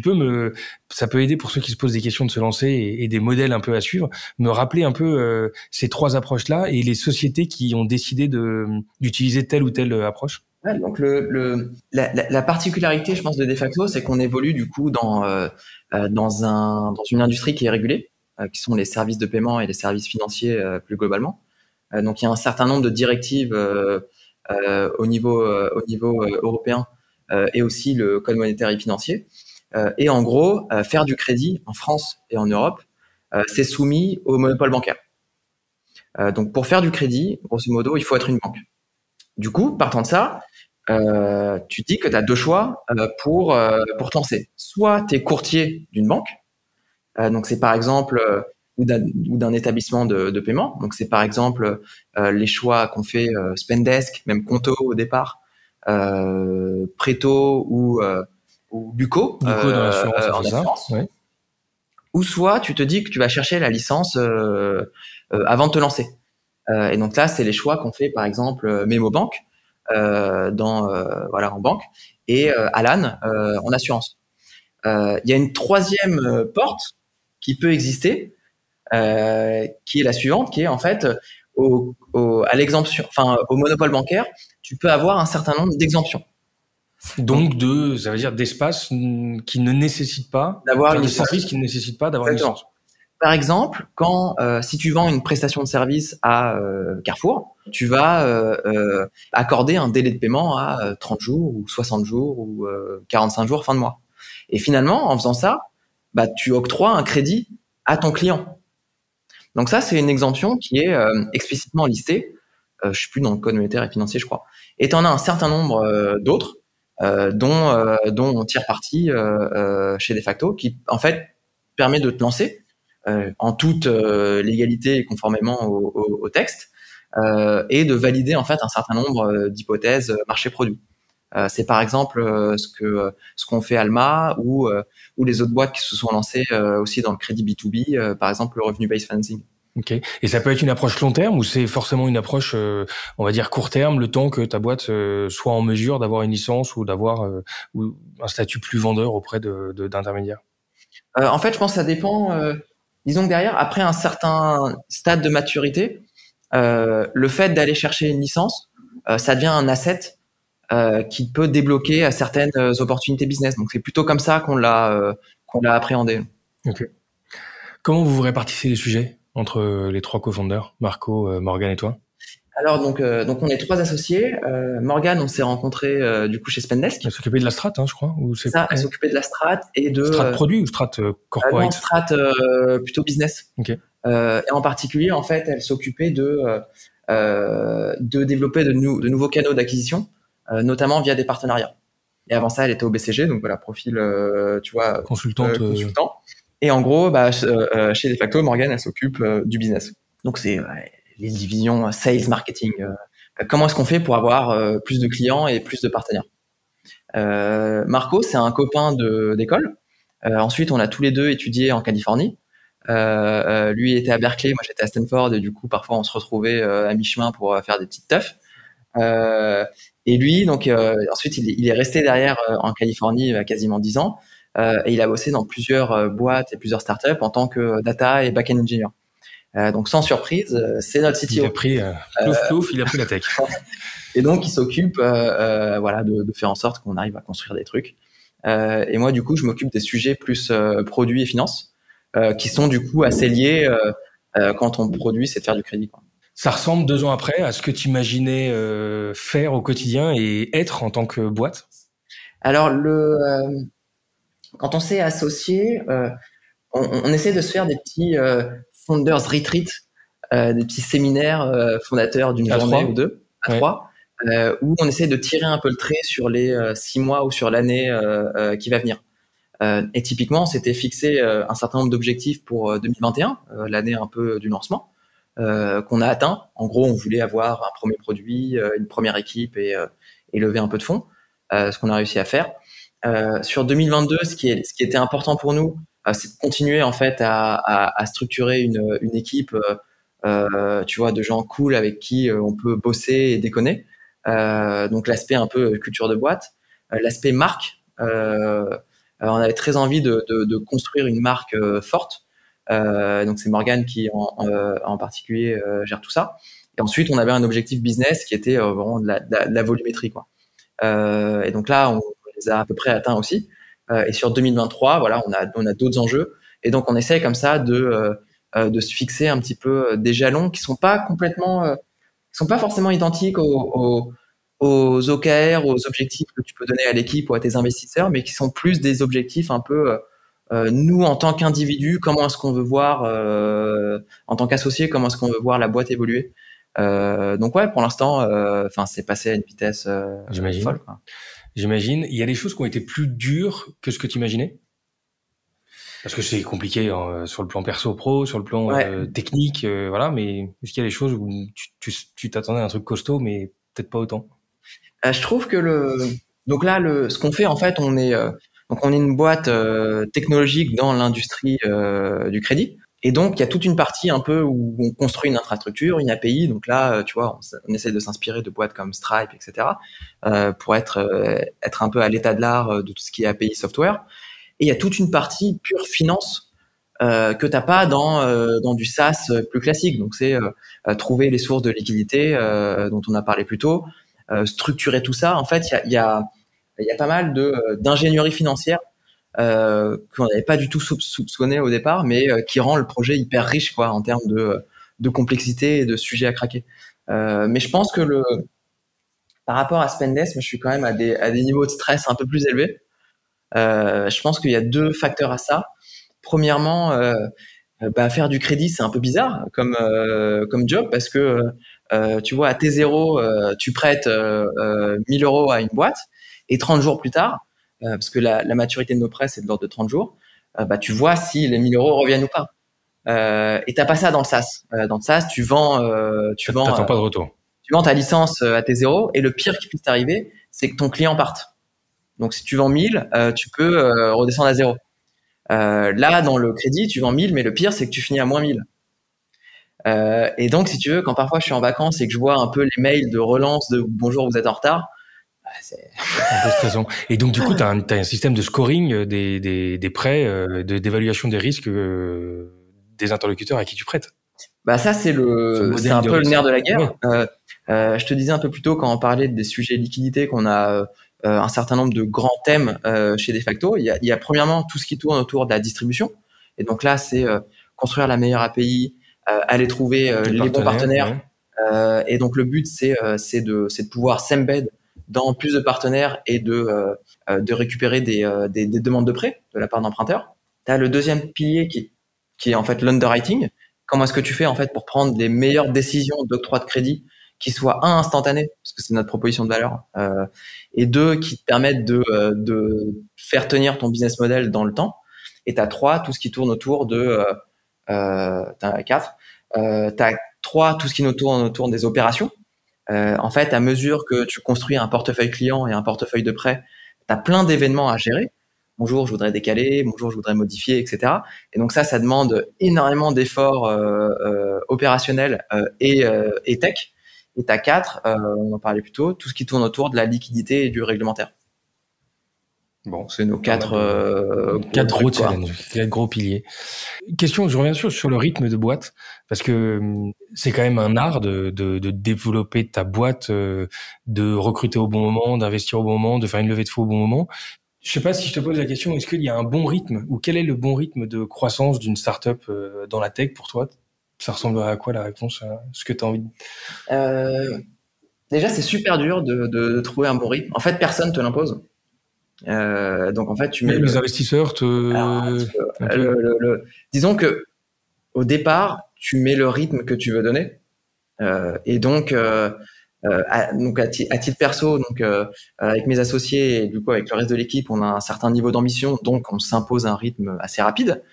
Ça peut aider pour ceux qui se posent des questions de se lancer et des modèles un peu à suivre, me rappeler un peu ces trois approches-là et les sociétés qui ont décidé d'utiliser telle ou telle approche. Ouais, donc la particularité, je pense, de Defacto, c'est qu'on évolue du coup dans une industrie qui est régulée, qui sont les services de paiement et les services financiers plus globalement. Donc il y a un certain nombre de directives au niveau européen et aussi le Code monétaire et financier. Et en gros, faire du crédit en France et en Europe, c'est soumis au monopole bancaire. Donc pour faire du crédit, grosso modo, il faut être une banque. Du coup, partant de ça, tu dis que tu as deux choix pour te lancer. Soit tu es courtier d'une banque, donc c'est par exemple ou d'un établissement de paiement. Donc c'est par exemple les choix qu'on fait Spendesk, même Conto au départ, Preto ou Buco dans l'assurance, en assurance. Ouais. Ou soit tu te dis que tu vas chercher la licence avant de te lancer. Et donc là, c'est les choix qu'on fait par exemple Memobank en banque et Alan en assurance. Il y a une troisième porte qui peut exister, qui est la suivante, qui est en fait à l'exemption, enfin au monopole bancaire, tu peux avoir un certain nombre d'exemptions. Donc ça veut dire d'espace qui ne nécessite pas d'avoir des services qui ne nécessitent pas d'avoir une licence. Par exemple, si tu vends une prestation de service à Carrefour, tu vas accorder un délai de paiement à 30 jours ou 60 jours ou 45 jours fin de mois. Et finalement, en faisant ça, tu octroies un crédit à ton client. Donc ça, c'est une exemption qui est explicitement listée. Je suis plus dans le code monétaire et financier, je crois. Et tu en as un certain nombre d'autres dont on tire parti chez Defacto, qui en fait permet de te lancer en toute légalité et conformément au texte, et de valider en fait un certain nombre d'hypothèses marché-produit. C'est par exemple ce qu'ont fait Alma ou les autres boîtes qui se sont lancées aussi dans le crédit B2B, par exemple le revenue-based financing. Ok. Et ça peut être une approche long terme ou c'est forcément une approche, on va dire court terme, le temps que ta boîte soit en mesure d'avoir une licence ou d'avoir un statut plus vendeur auprès d'intermédiaires? En fait, je pense que ça dépend. Disons que derrière, après un certain stade de maturité, le fait d'aller chercher une licence, ça devient un asset qui peut débloquer certaines opportunités business. Donc c'est plutôt comme ça qu'on l'a appréhendé. Ok. Comment vous répartissez les sujets entre les trois co-founders, Marco, Morgan et toi? Alors donc on est 3 associés. Morgan, on s'est rencontré du coup chez Spendesk. Elle s'occupait de la strat, je crois. Ou c'est ça, elle s'occupait de la strat et de strat produit ou strat corporate? Non, strat plutôt business. Ok. Et en particulier, en fait, elle s'occupait de développer de nouveaux canaux d'acquisition, notamment via des partenariats. Et avant ça, elle était au BCG, donc voilà, profil, tu vois, consultant. Et en gros, chez Defacto, Morgan, elle s'occupe du business. Donc c'est les divisions sales, marketing. Comment est-ce qu'on fait pour avoir plus de clients et plus de partenaires? Marco, c'est un copain d'école. Ensuite, on a tous les deux étudié en Californie. Lui était à Berkeley, moi j'étais à Stanford, et du coup parfois on se retrouvait à mi-chemin pour faire des petites teufs. Et lui, donc ensuite il est resté derrière en Californie quasiment 10 ans, et il a bossé dans plusieurs boîtes et plusieurs startups en tant que data et back-end engineer. Donc sans surprise, c'est notre CTO. Il a pris il a pris la tech. Et donc il s'occupe de faire en sorte qu'on arrive à construire des trucs. Et moi du coup je m'occupe des sujets plus produits et finances, qui sont du coup assez liés quand on produit, c'est de faire du crédit, quoi. Ça ressemble 2 ans après à ce que tu imaginais faire au quotidien et être en tant que boîte? Alors quand on s'est associé, on essaie de se faire des petits founders retreat, des petits séminaires fondateurs d'une journée ou deux, à 3, où on essaie de tirer un peu le trait sur les 6 mois ou sur l'année qui va venir. Et typiquement, on s'était fixé un certain nombre d'objectifs pour 2021, l'année un peu du lancement, qu'on a atteint. En gros, on voulait avoir un premier produit, une première équipe et lever un peu de fonds, ce qu'on a réussi à faire. Sur 2022, ce qui était important pour nous, c'est de continuer en fait à structurer une équipe, tu vois, de gens cool avec qui on peut bosser et déconner. Donc l'aspect un peu culture de boîte, l'aspect marque. On avait très envie de construire une marque forte. Donc c'est Morgan qui en particulier gère tout ça. Et ensuite on avait un objectif business qui était vraiment de la volumétrie, quoi. Et donc là on les a à peu près atteints aussi. Et sur 2023, voilà, on a d'autres enjeux. Et donc on essaie comme ça de se fixer un petit peu des jalons qui sont pas forcément identiques aux OKR, aux objectifs que tu peux donner à l'équipe ou à tes investisseurs, mais qui sont plus des objectifs un peu nous en tant qu'individus, comment est-ce qu'on veut voir en tant qu'associé, comment est-ce qu'on veut voir la boîte évoluer. Donc ouais, pour l'instant, c'est passé à une vitesse folle, quoi. J'imagine. Il y a des choses qui ont été plus dures que ce que tu imaginais? Parce que c'est compliqué sur le plan perso-pro, sur le plan technique, voilà. Mais est-ce qu'il y a des choses où tu t'attendais à un truc costaud, mais peut-être pas autant? Je trouve que ce qu'on fait en fait, on est une boîte technologique dans l'industrie du crédit. Et donc, il y a toute une partie un peu où on construit une infrastructure, une API. Donc là, tu vois, on essaie de s'inspirer de boîtes comme Stripe, etc., pour être un peu à l'état de l'art de tout ce qui est API software. Et il y a toute une partie pure finance que t'as pas dans du SaaS plus classique. Donc c'est trouver les sources de liquidité dont on a parlé plus tôt, structurer tout ça. En fait, il y a il y a pas mal d'ingénierie financière qu'on n'avait pas du tout soupçonné au départ, mais qui rend le projet hyper riche, quoi, en termes de complexité et de sujets à craquer. Mais je pense que par rapport à Spendesk, je suis quand même à des niveaux de stress un peu plus élevés. Je pense qu'il y a deux facteurs à ça. Premièrement, faire du crédit, c'est un peu bizarre comme job parce que tu vois, à T0, tu prêtes 1000 euros à une boîte et 30 jours plus tard, parce que la maturité de nos prêts, c'est de l'ordre de 30 jours, tu vois si les 1000 euros reviennent ou pas. Et t'as pas ça dans le SaaS. Dans le SaaS, T'attends pas de retour. tu vends ta licence à T0 et le pire qui puisse t'arriver, c'est que ton client parte. Donc si tu vends 1000, tu peux redescendre à 0. Là, dans le crédit, tu vends 1000, mais le pire, c'est que tu finis à moins 1000. Et donc, si tu veux, quand parfois je suis en vacances et que je vois un peu les mails de relance de bonjour, vous êtes en retard, c'est un peu stressant. Et donc, du coup, t'as un système de scoring des prêts, d'évaluation des risques des interlocuteurs à qui tu prêtes. Ça, c'est un peu le nerf de la guerre. Ouais. Je te disais un peu plus tôt quand on parlait des sujets de liquidité qu'on a un certain nombre de grands thèmes chez Defacto. Il y a premièrement tout ce qui tourne autour de la distribution. Et donc là, c'est construire la meilleure API, aller trouver les bons partenaires. Ouais. Et donc le but, c'est de pouvoir s'embed dans plus de partenaires et de récupérer des demandes de prêt de la part d'emprunteurs. Tu as le deuxième pilier qui est en fait l'underwriting. Comment est-ce que tu fais en fait pour prendre les meilleures décisions d'octroi de crédit qui soient instantanées, parce que c'est notre proposition de valeur, et deux, qui te permettent de faire tenir ton business model dans le temps. Et t'as trois, tout ce qui tourne autour t'as quatre. T'as trois, tout ce qui tourne autour des opérations. En fait, à mesure que tu construis un portefeuille client et un portefeuille de prêt, t'as plein d'événements à gérer. Bonjour, je voudrais décaler. Bonjour, je voudrais modifier, etc. Et donc ça demande énormément d'efforts opérationnels et tech. Et t'as quatre, on en parlait plus tôt, tout ce qui tourne autour de la liquidité et du réglementaire. Bon, c'est nos quatre gros challenges, 4 gros piliers. Question, je reviens sur le rythme de boîte, parce que c'est quand même un art de développer ta boîte, de recruter au bon moment, d'investir au bon moment, de faire une levée de fonds au bon moment. Je sais pas si je te pose la question, est-ce qu'il y a un bon rythme, ou quel est le bon rythme de croissance d'une startup dans la tech pour toi? Ça ressemblerait à quoi la réponse à ce que tu as envie de... Déjà, c'est super dur de trouver un bon rythme. En fait, personne te l'impose. Donc en fait, tu mets les investisseurs disons que au départ, tu mets le rythme que tu veux donner. Et donc à titre perso, avec mes associés et du coup avec le reste de l'équipe, on a un certain niveau d'ambition, donc on s'impose un rythme assez rapide.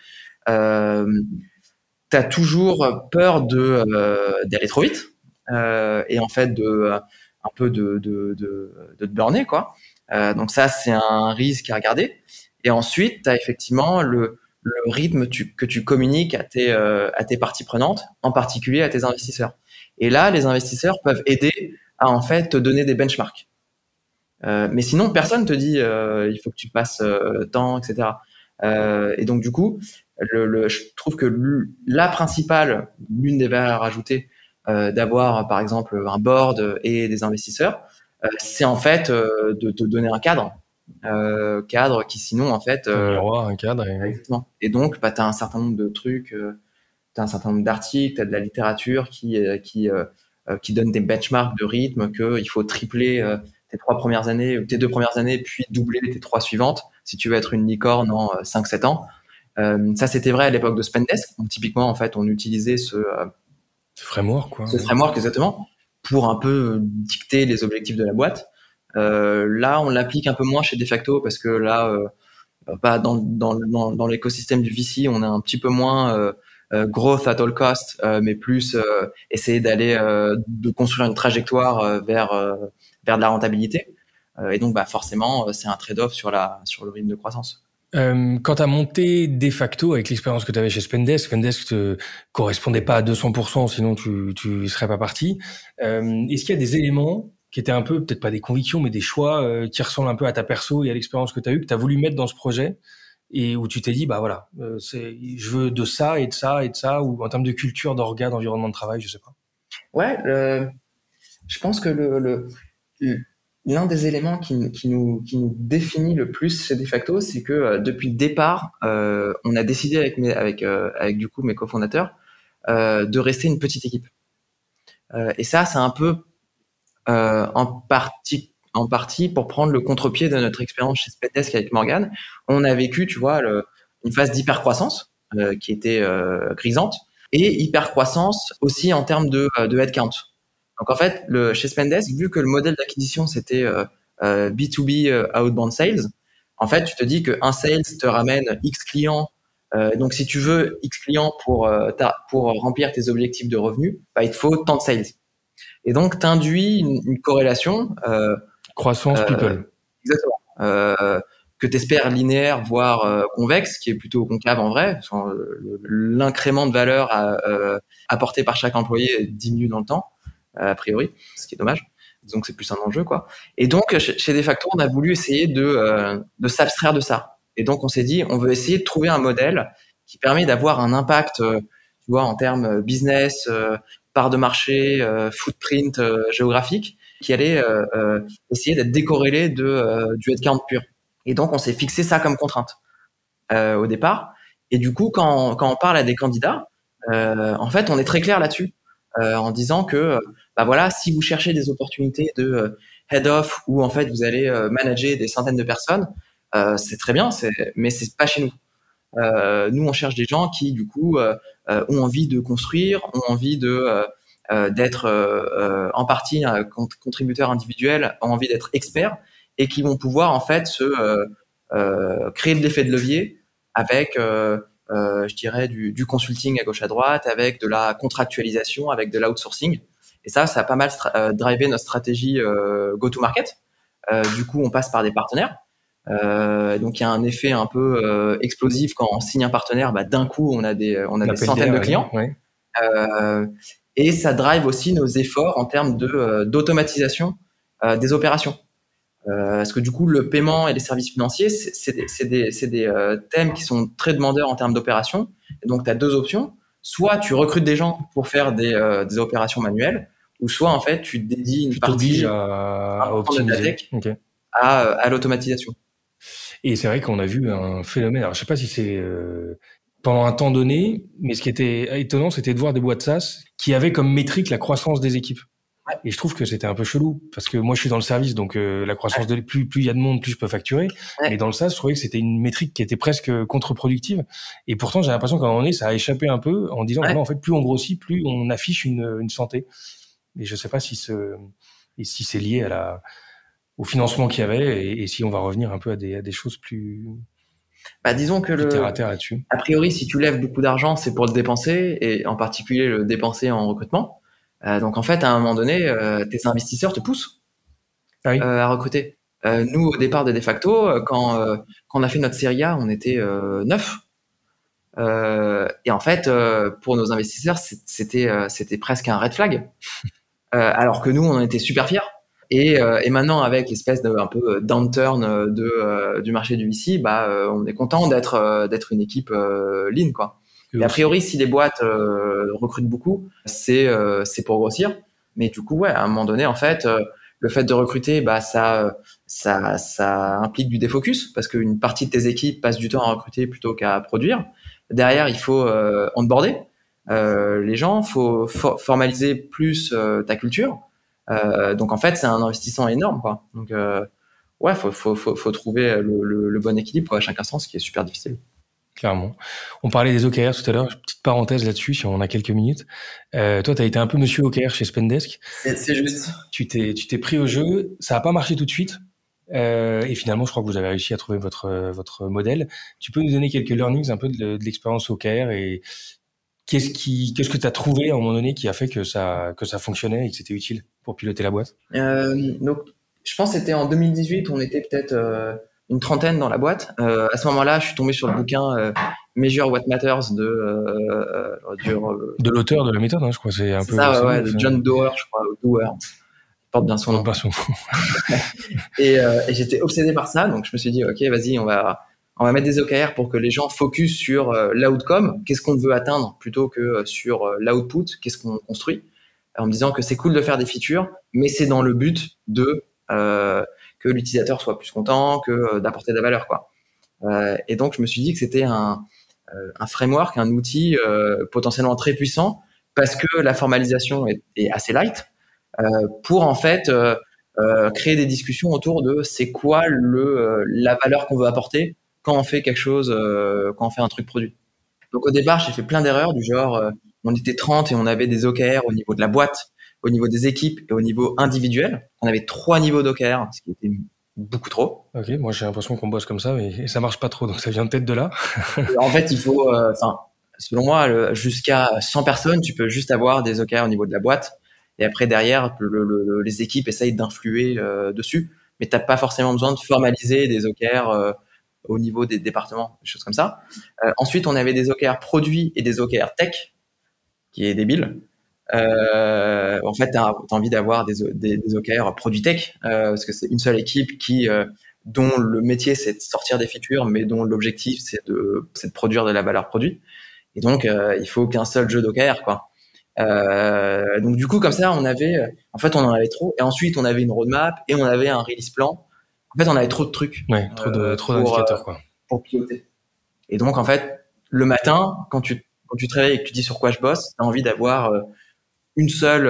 T'as toujours peur d'aller trop vite et en fait un peu de te burner, quoi. Donc ça, c'est un risque à regarder. Et ensuite, tu as effectivement le rythme que tu communiques à tes parties prenantes, en particulier à tes investisseurs. Et là, les investisseurs peuvent aider à en fait te donner des benchmarks. Mais sinon, personne te dit il faut que tu passes temps, etc. Et donc du coup, je trouve que l'une des valeurs ajoutées d'avoir par exemple un board et des investisseurs, c'est en fait de te donner un cadre qui sinon en fait un miroir, un cadre exactement. Et donc tu as un certain nombre de trucs, tu as un certain nombre d'articles, tu as de la littérature qui donne des benchmarks de rythme, que il faut tripler tes 3 premières années ou tes 2 premières années puis doubler tes 3 suivantes si tu veux être une licorne en 5-7 ans. Ça c'était vrai à l'époque de Spendesk. Donc typiquement en fait on utilisait ce framework, quoi. Ce framework exactement, pour un peu dicter les objectifs de la boîte. Là, on l'applique un peu moins chez Defacto parce que là, dans l'écosystème du VC, on est un petit peu moins growth at all cost, mais plus essayer de construire une trajectoire vers de la rentabilité. Et donc, forcément, c'est un trade-off sur le rythme de croissance. Quand tu as monté Defacto avec l'expérience que tu avais chez Spendesk te correspondait pas à 200%, sinon tu serais pas parti. Est-ce qu'il y a des éléments qui étaient un peu, peut-être pas des convictions, mais des choix qui ressemblent un peu à ta perso et à l'expérience que tu as eue, que tu as voulu mettre dans ce projet et où tu t'es dit, je veux de ça et de ça et de ça, ou en termes de culture, d'orga, d'environnement de travail, je sais pas. Ouais, je pense que l'un des éléments qui nous définit le plus chez Defacto, c'est que depuis le départ, on a décidé avec du coup mes cofondateurs de rester une petite équipe. Et ça, c'est un peu en partie pour prendre le contre-pied de notre expérience chez Spendesk avec Morgane. On a vécu, tu vois, une phase d'hyper-croissance qui était grisante, et hyper-croissance aussi en termes de headcount. Donc en fait, chez Spendesk, vu que le modèle d'acquisition c'était B2B outbound sales, en fait, tu te dis qu'un sales te ramène X clients. Donc si tu veux X clients pour remplir tes objectifs de revenus, bah, il te faut tant de sales. Et donc tu induis une corrélation croissance people. Exactement. Que tu espères linéaire, voire convexe, qui est plutôt concave en vrai. L'incrément de valeur apporté par chaque employé diminue dans le temps, a priori, ce qui est dommage. Donc c'est plus un enjeu, quoi. Et donc chez Defacto, on a voulu essayer de s'abstraire de ça. Et donc on s'est dit, on veut essayer de trouver un modèle qui permet d'avoir un impact, tu vois, en termes business, part de marché, footprint géographique, qui allait essayer d'être décorrélé du headcount pur. Et donc, on s'est fixé ça comme contrainte au départ. Et du coup, quand on parle à des candidats, en fait, on est très clair là-dessus, en disant que, bah voilà, si vous cherchez des opportunités de head-off où en fait vous allez manager des centaines de personnes, c'est très bien, mais c'est pas chez nous. Nous, on cherche des gens qui, du coup, ont envie de construire, ont envie d'être en partie contributeurs individuels, ont envie d'être experts, et qui vont pouvoir en fait créer de l'effet de levier avec, je dirais, du consulting à gauche à droite, avec de la contractualisation, avec de l'outsourcing. Et ça a pas mal drivé notre stratégie go-to-market. Du coup, on passe par des partenaires. Donc il y a un effet un peu explosif quand on signe un partenaire. Bah, d'un coup, on a des centaines de clients. Ouais. Et ça drive aussi nos efforts en termes d'automatisation des opérations. Parce que du coup, le paiement et les services financiers, c'est des thèmes qui sont très demandeurs en termes d'opérations. Et donc, tu as deux options. Soit tu recrutes des gens pour faire des opérations manuelles, ou soit, en fait, tu dédies une partie à optimiser. De ta tech à l'automatisation. Et c'est vrai qu'on a vu un phénomène. Alors, je sais pas si c'est pendant un temps donné, mais ce qui était étonnant, c'était de voir des boîtes SaaS qui avaient comme métrique la croissance des équipes. Et je trouve que c'était un peu chelou parce que moi je suis dans le service, donc la croissance de plus il y a de monde, plus je peux facturer. Mais dans le SaaS, je trouvais que c'était une métrique qui était presque contre-productive. Et pourtant, j'ai l'impression qu'à un moment donné, ça a échappé un peu en disant que non, en fait, plus on grossit, plus on affiche une santé. Et je sais pas si c'est lié au financement qu'il y avait et si on va revenir un peu à des choses plus. Bah, disons que terre à terre là-dessus. A priori, si tu lèves beaucoup d'argent, c'est pour le dépenser, et en particulier le dépenser en recrutement. Donc en fait, à un moment donné, tes investisseurs te poussent à recruter. Nous, au départ de Defacto, quand on a fait notre série A, on était 9. Et en fait, pour nos investisseurs, c'était presque un red flag. Alors que nous, on en était super fiers. Et maintenant, avec l'espèce de un peu downturn du marché du VC, bah, on est content d'être une équipe lean, quoi. Et a priori, si les boîtes recrutent beaucoup, c'est pour grossir. Mais du coup, ouais, à un moment donné, en fait, le fait de recruter, bah, ça implique du défocus parce qu'une partie de tes équipes passe du temps à recruter plutôt qu'à produire. Derrière, il faut onboarder les gens, faut formaliser plus ta culture. Donc en fait, c'est un investissement énorme, quoi. Donc ouais, faut trouver le bon équilibre à chaque instant, ce qui est super difficile. Clairement. On parlait des OKR tout à l'heure. Petite parenthèse là-dessus, si on a quelques minutes. Toi, tu as été un peu monsieur OKR chez Spendesk. C'est juste. Tu t'es pris au jeu. Ça n'a pas marché tout de suite. Et finalement, je crois que vous avez réussi à trouver votre modèle. Tu peux nous donner quelques learnings un peu de l'expérience OKR et qu'est-ce que tu as trouvé à un moment donné qui a fait que ça fonctionnait et que c'était utile pour piloter la boîte? Donc, je pense que c'était en 2018. On était peut-être une trentaine dans la boîte. À ce moment-là, je suis tombé sur le bouquin Measure What Matters de l'auteur de la méthode, hein, je crois. C'est un peu ça, ouais, de John Doerr, je crois, Doerr. Il porte bien son nom. Et j'étais obsédé par ça, donc je me suis dit, ok, vas-y, on va mettre des OKR pour que les gens focus sur l'outcome, qu'est-ce qu'on veut atteindre, plutôt que sur l'output, qu'est-ce qu'on construit, en me disant que c'est cool de faire des features, mais c'est dans le but de que l'utilisateur soit plus content, que d'apporter de la valeur, quoi. Et donc je me suis dit que c'était un framework, un outil potentiellement très puissant parce que la formalisation est assez light pour en fait créer des discussions autour de c'est quoi la valeur qu'on veut apporter quand on fait quelque chose, quand on fait un truc produit. Donc au départ, j'ai fait plein d'erreurs du genre on était 30 et on avait des OKR au niveau de la boîte, au niveau des équipes et au niveau individuel. On avait 3 niveaux d'OKR, ce qui était beaucoup trop. Ok, moi j'ai l'impression qu'on bosse comme ça et ça marche pas trop, donc ça vient peut-être de là. En fait, il faut, selon moi, jusqu'à 100 personnes, tu peux juste avoir des OKR au niveau de la boîte. Et après, derrière, les équipes essayent d'influer dessus. Mais t'as pas forcément besoin de formaliser des OKR au niveau des départements, des choses comme ça. Ensuite, on avait des OKR produits et des OKR tech, qui est débile. En fait, t'as envie d'avoir des OKR produits tech, parce que c'est une seule équipe dont le métier c'est de sortir des features, mais dont l'objectif c'est de produire de la valeur produit. Et donc, il faut qu'un seul jeu d'OKR, quoi. Donc du coup, comme ça, en en avait trop. Et ensuite, on avait une roadmap et on avait un release plan. En fait, on avait trop de trucs. Ouais, trop d'indicateurs, quoi. Pour piloter. Et donc, en fait, le matin, quand tu te réveilles et que tu dis sur quoi je bosse, t'as envie d'avoir une seule,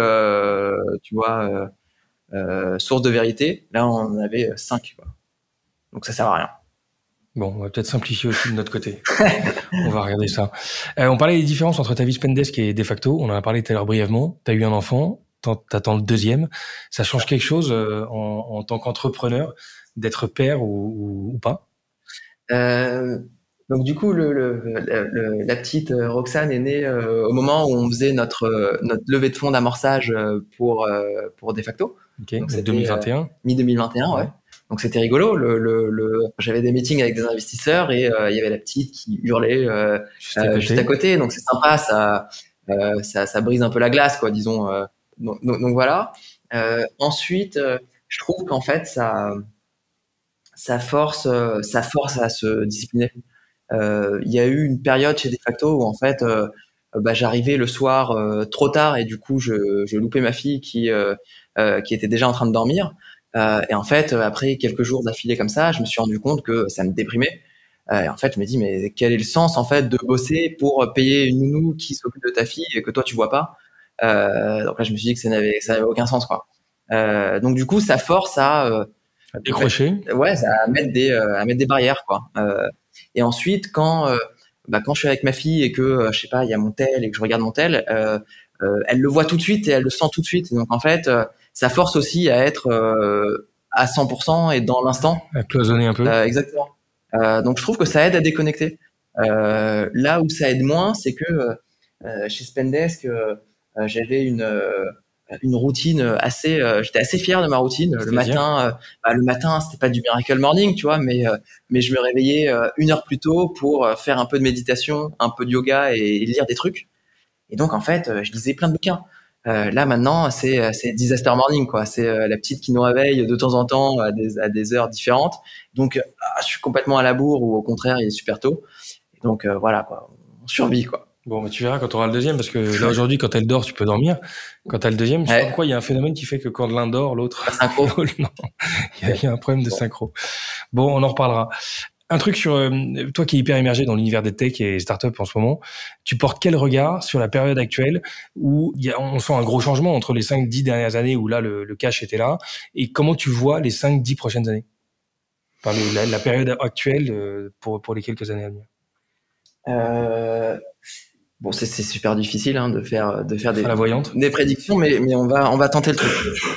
source de vérité. Là, on en avait 5, quoi. Donc ça sert à rien. Bon, on va peut-être simplifier aussi de notre côté. On va regarder ça. On parlait des différences entre ta vie Spendesk et De Facto. On en a parlé tout à l'heure brièvement. Tu as eu un enfant, t'attends le deuxième. Ça change quelque chose en tant qu'entrepreneur d'être père ou pas? Donc du coup, la petite Roxane est née au moment où on faisait notre levée de fonds d'amorçage pour De Facto. Ok, donc c'était 2021. Mi-2021, ouais. Donc c'était rigolo. J'avais des meetings avec des investisseurs et il y avait la petite qui hurlait juste à côté. Donc c'est sympa, ça brise un peu la glace, quoi, disons. Donc voilà. Ensuite, je trouve qu'en fait ça force à se discipliner. Il y a eu une période chez De Facto où en fait j'arrivais le soir trop tard et du coup je loupais ma fille qui était déjà en train de dormir. Et en fait, après quelques jours d'affilée comme ça, je me suis rendu compte que ça me déprimait. Et en fait, je me dis, mais quel est le sens en fait de bosser pour payer une nounou qui s'occupe de ta fille et que toi tu vois pas. Donc là, je me suis dit que ça n'avait aucun sens, quoi. Donc du coup, ça force à décrocher. Ouais, à mettre des barrières, quoi. Et ensuite, quand je suis avec ma fille et que je sais pas, il y a mon tel et que je regarde mon tel, elle le voit tout de suite et elle le sent tout de suite. Et donc en fait, ça force aussi à être à 100% et dans l'instant. À cloisonner un peu. Exactement. Donc je trouve que ça aide à déconnecter. Là où ça aide moins, c'est que chez Spendesk, j'avais une routine assez, j'étais assez fier de ma routine. Le matin, c'était pas du miracle morning, tu vois, mais je me réveillais 1 heure plus tôt pour faire un peu de méditation, un peu de yoga et lire des trucs. Et donc en fait, je lisais plein de bouquins. Là maintenant, c'est disaster morning, quoi. C'est la petite qui nous réveille de temps en temps à des heures différentes. Donc je suis complètement à la bourre ou au contraire, il est super tôt. Et donc voilà, quoi. On survit, quoi. Bon, mais tu verras quand tu auras le deuxième, parce que là aujourd'hui, quand elle dort, tu peux dormir. Quand tu as le deuxième, je sais pas pourquoi il y a un phénomène qui fait que quand l'un dort, l'autre. Synchro. Non, il y a un problème de synchro. Bon, on en reparlera. Un truc sur toi qui es hyper immergé dans l'univers des tech et startups en ce moment, tu portes quel regard sur la période actuelle où on sent un gros changement entre les 5-10 dernières années où là le cash était là, et comment tu vois les 5-10 prochaines années, enfin, la période actuelle pour les quelques années à venir? Bon, c'est super difficile de faire la voyante. Des prédictions, mais on va tenter le truc.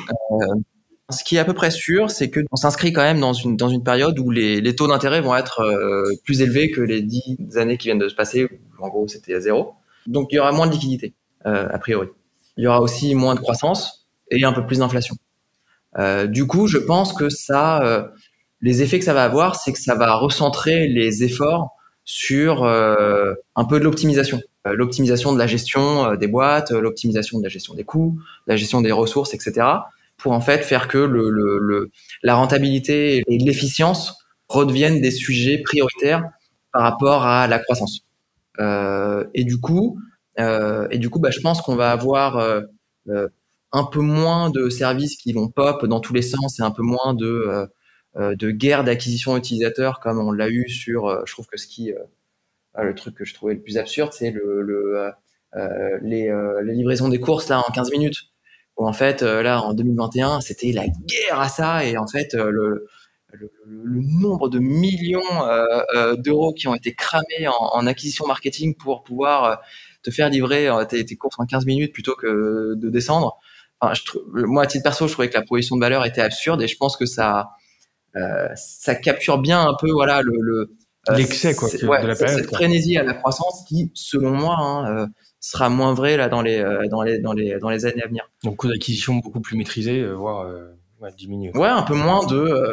Ce qui est à peu près sûr, c'est que on s'inscrit quand même dans une période où les taux d'intérêt vont être plus élevés que les 10 années qui viennent de se passer, où en gros c'était à 0. Donc il y aura moins de liquidité, a priori. Il y aura aussi moins de croissance et un peu plus d'inflation. Du coup, je pense que les effets que ça va avoir, c'est que ça va recentrer les efforts sur un peu de l'optimisation. L'optimisation de la gestion des boîtes, l'optimisation de la gestion des coûts, la gestion des ressources, etc. pour en fait faire que la rentabilité et l'efficience redeviennent des sujets prioritaires par rapport à la croissance. Et du coup, je pense qu'on va avoir un peu moins de services qui vont pop dans tous les sens et un peu moins de guerre d'acquisition utilisateurs comme on l'a eu sur, je trouve que le truc que je trouvais le plus absurde, c'est les livraisons des courses là en 15 minutes. Où en fait, là en 2021, c'était la guerre à ça et en fait, le nombre de millions d'euros qui ont été cramés en acquisition marketing pour pouvoir te faire livrer tes courses en 15 minutes plutôt que de descendre. Enfin, moi, à titre perso, je trouvais que la proposition de valeur était absurde et je pense que ça capture bien un peu, voilà, l'excès quoi, de la période. Cette frénésie à la croissance qui, selon moi, sera moins vrai là dans les années à venir. Donc coût d'acquisition beaucoup plus maîtrisé, voire diminué. Ouais, un peu moins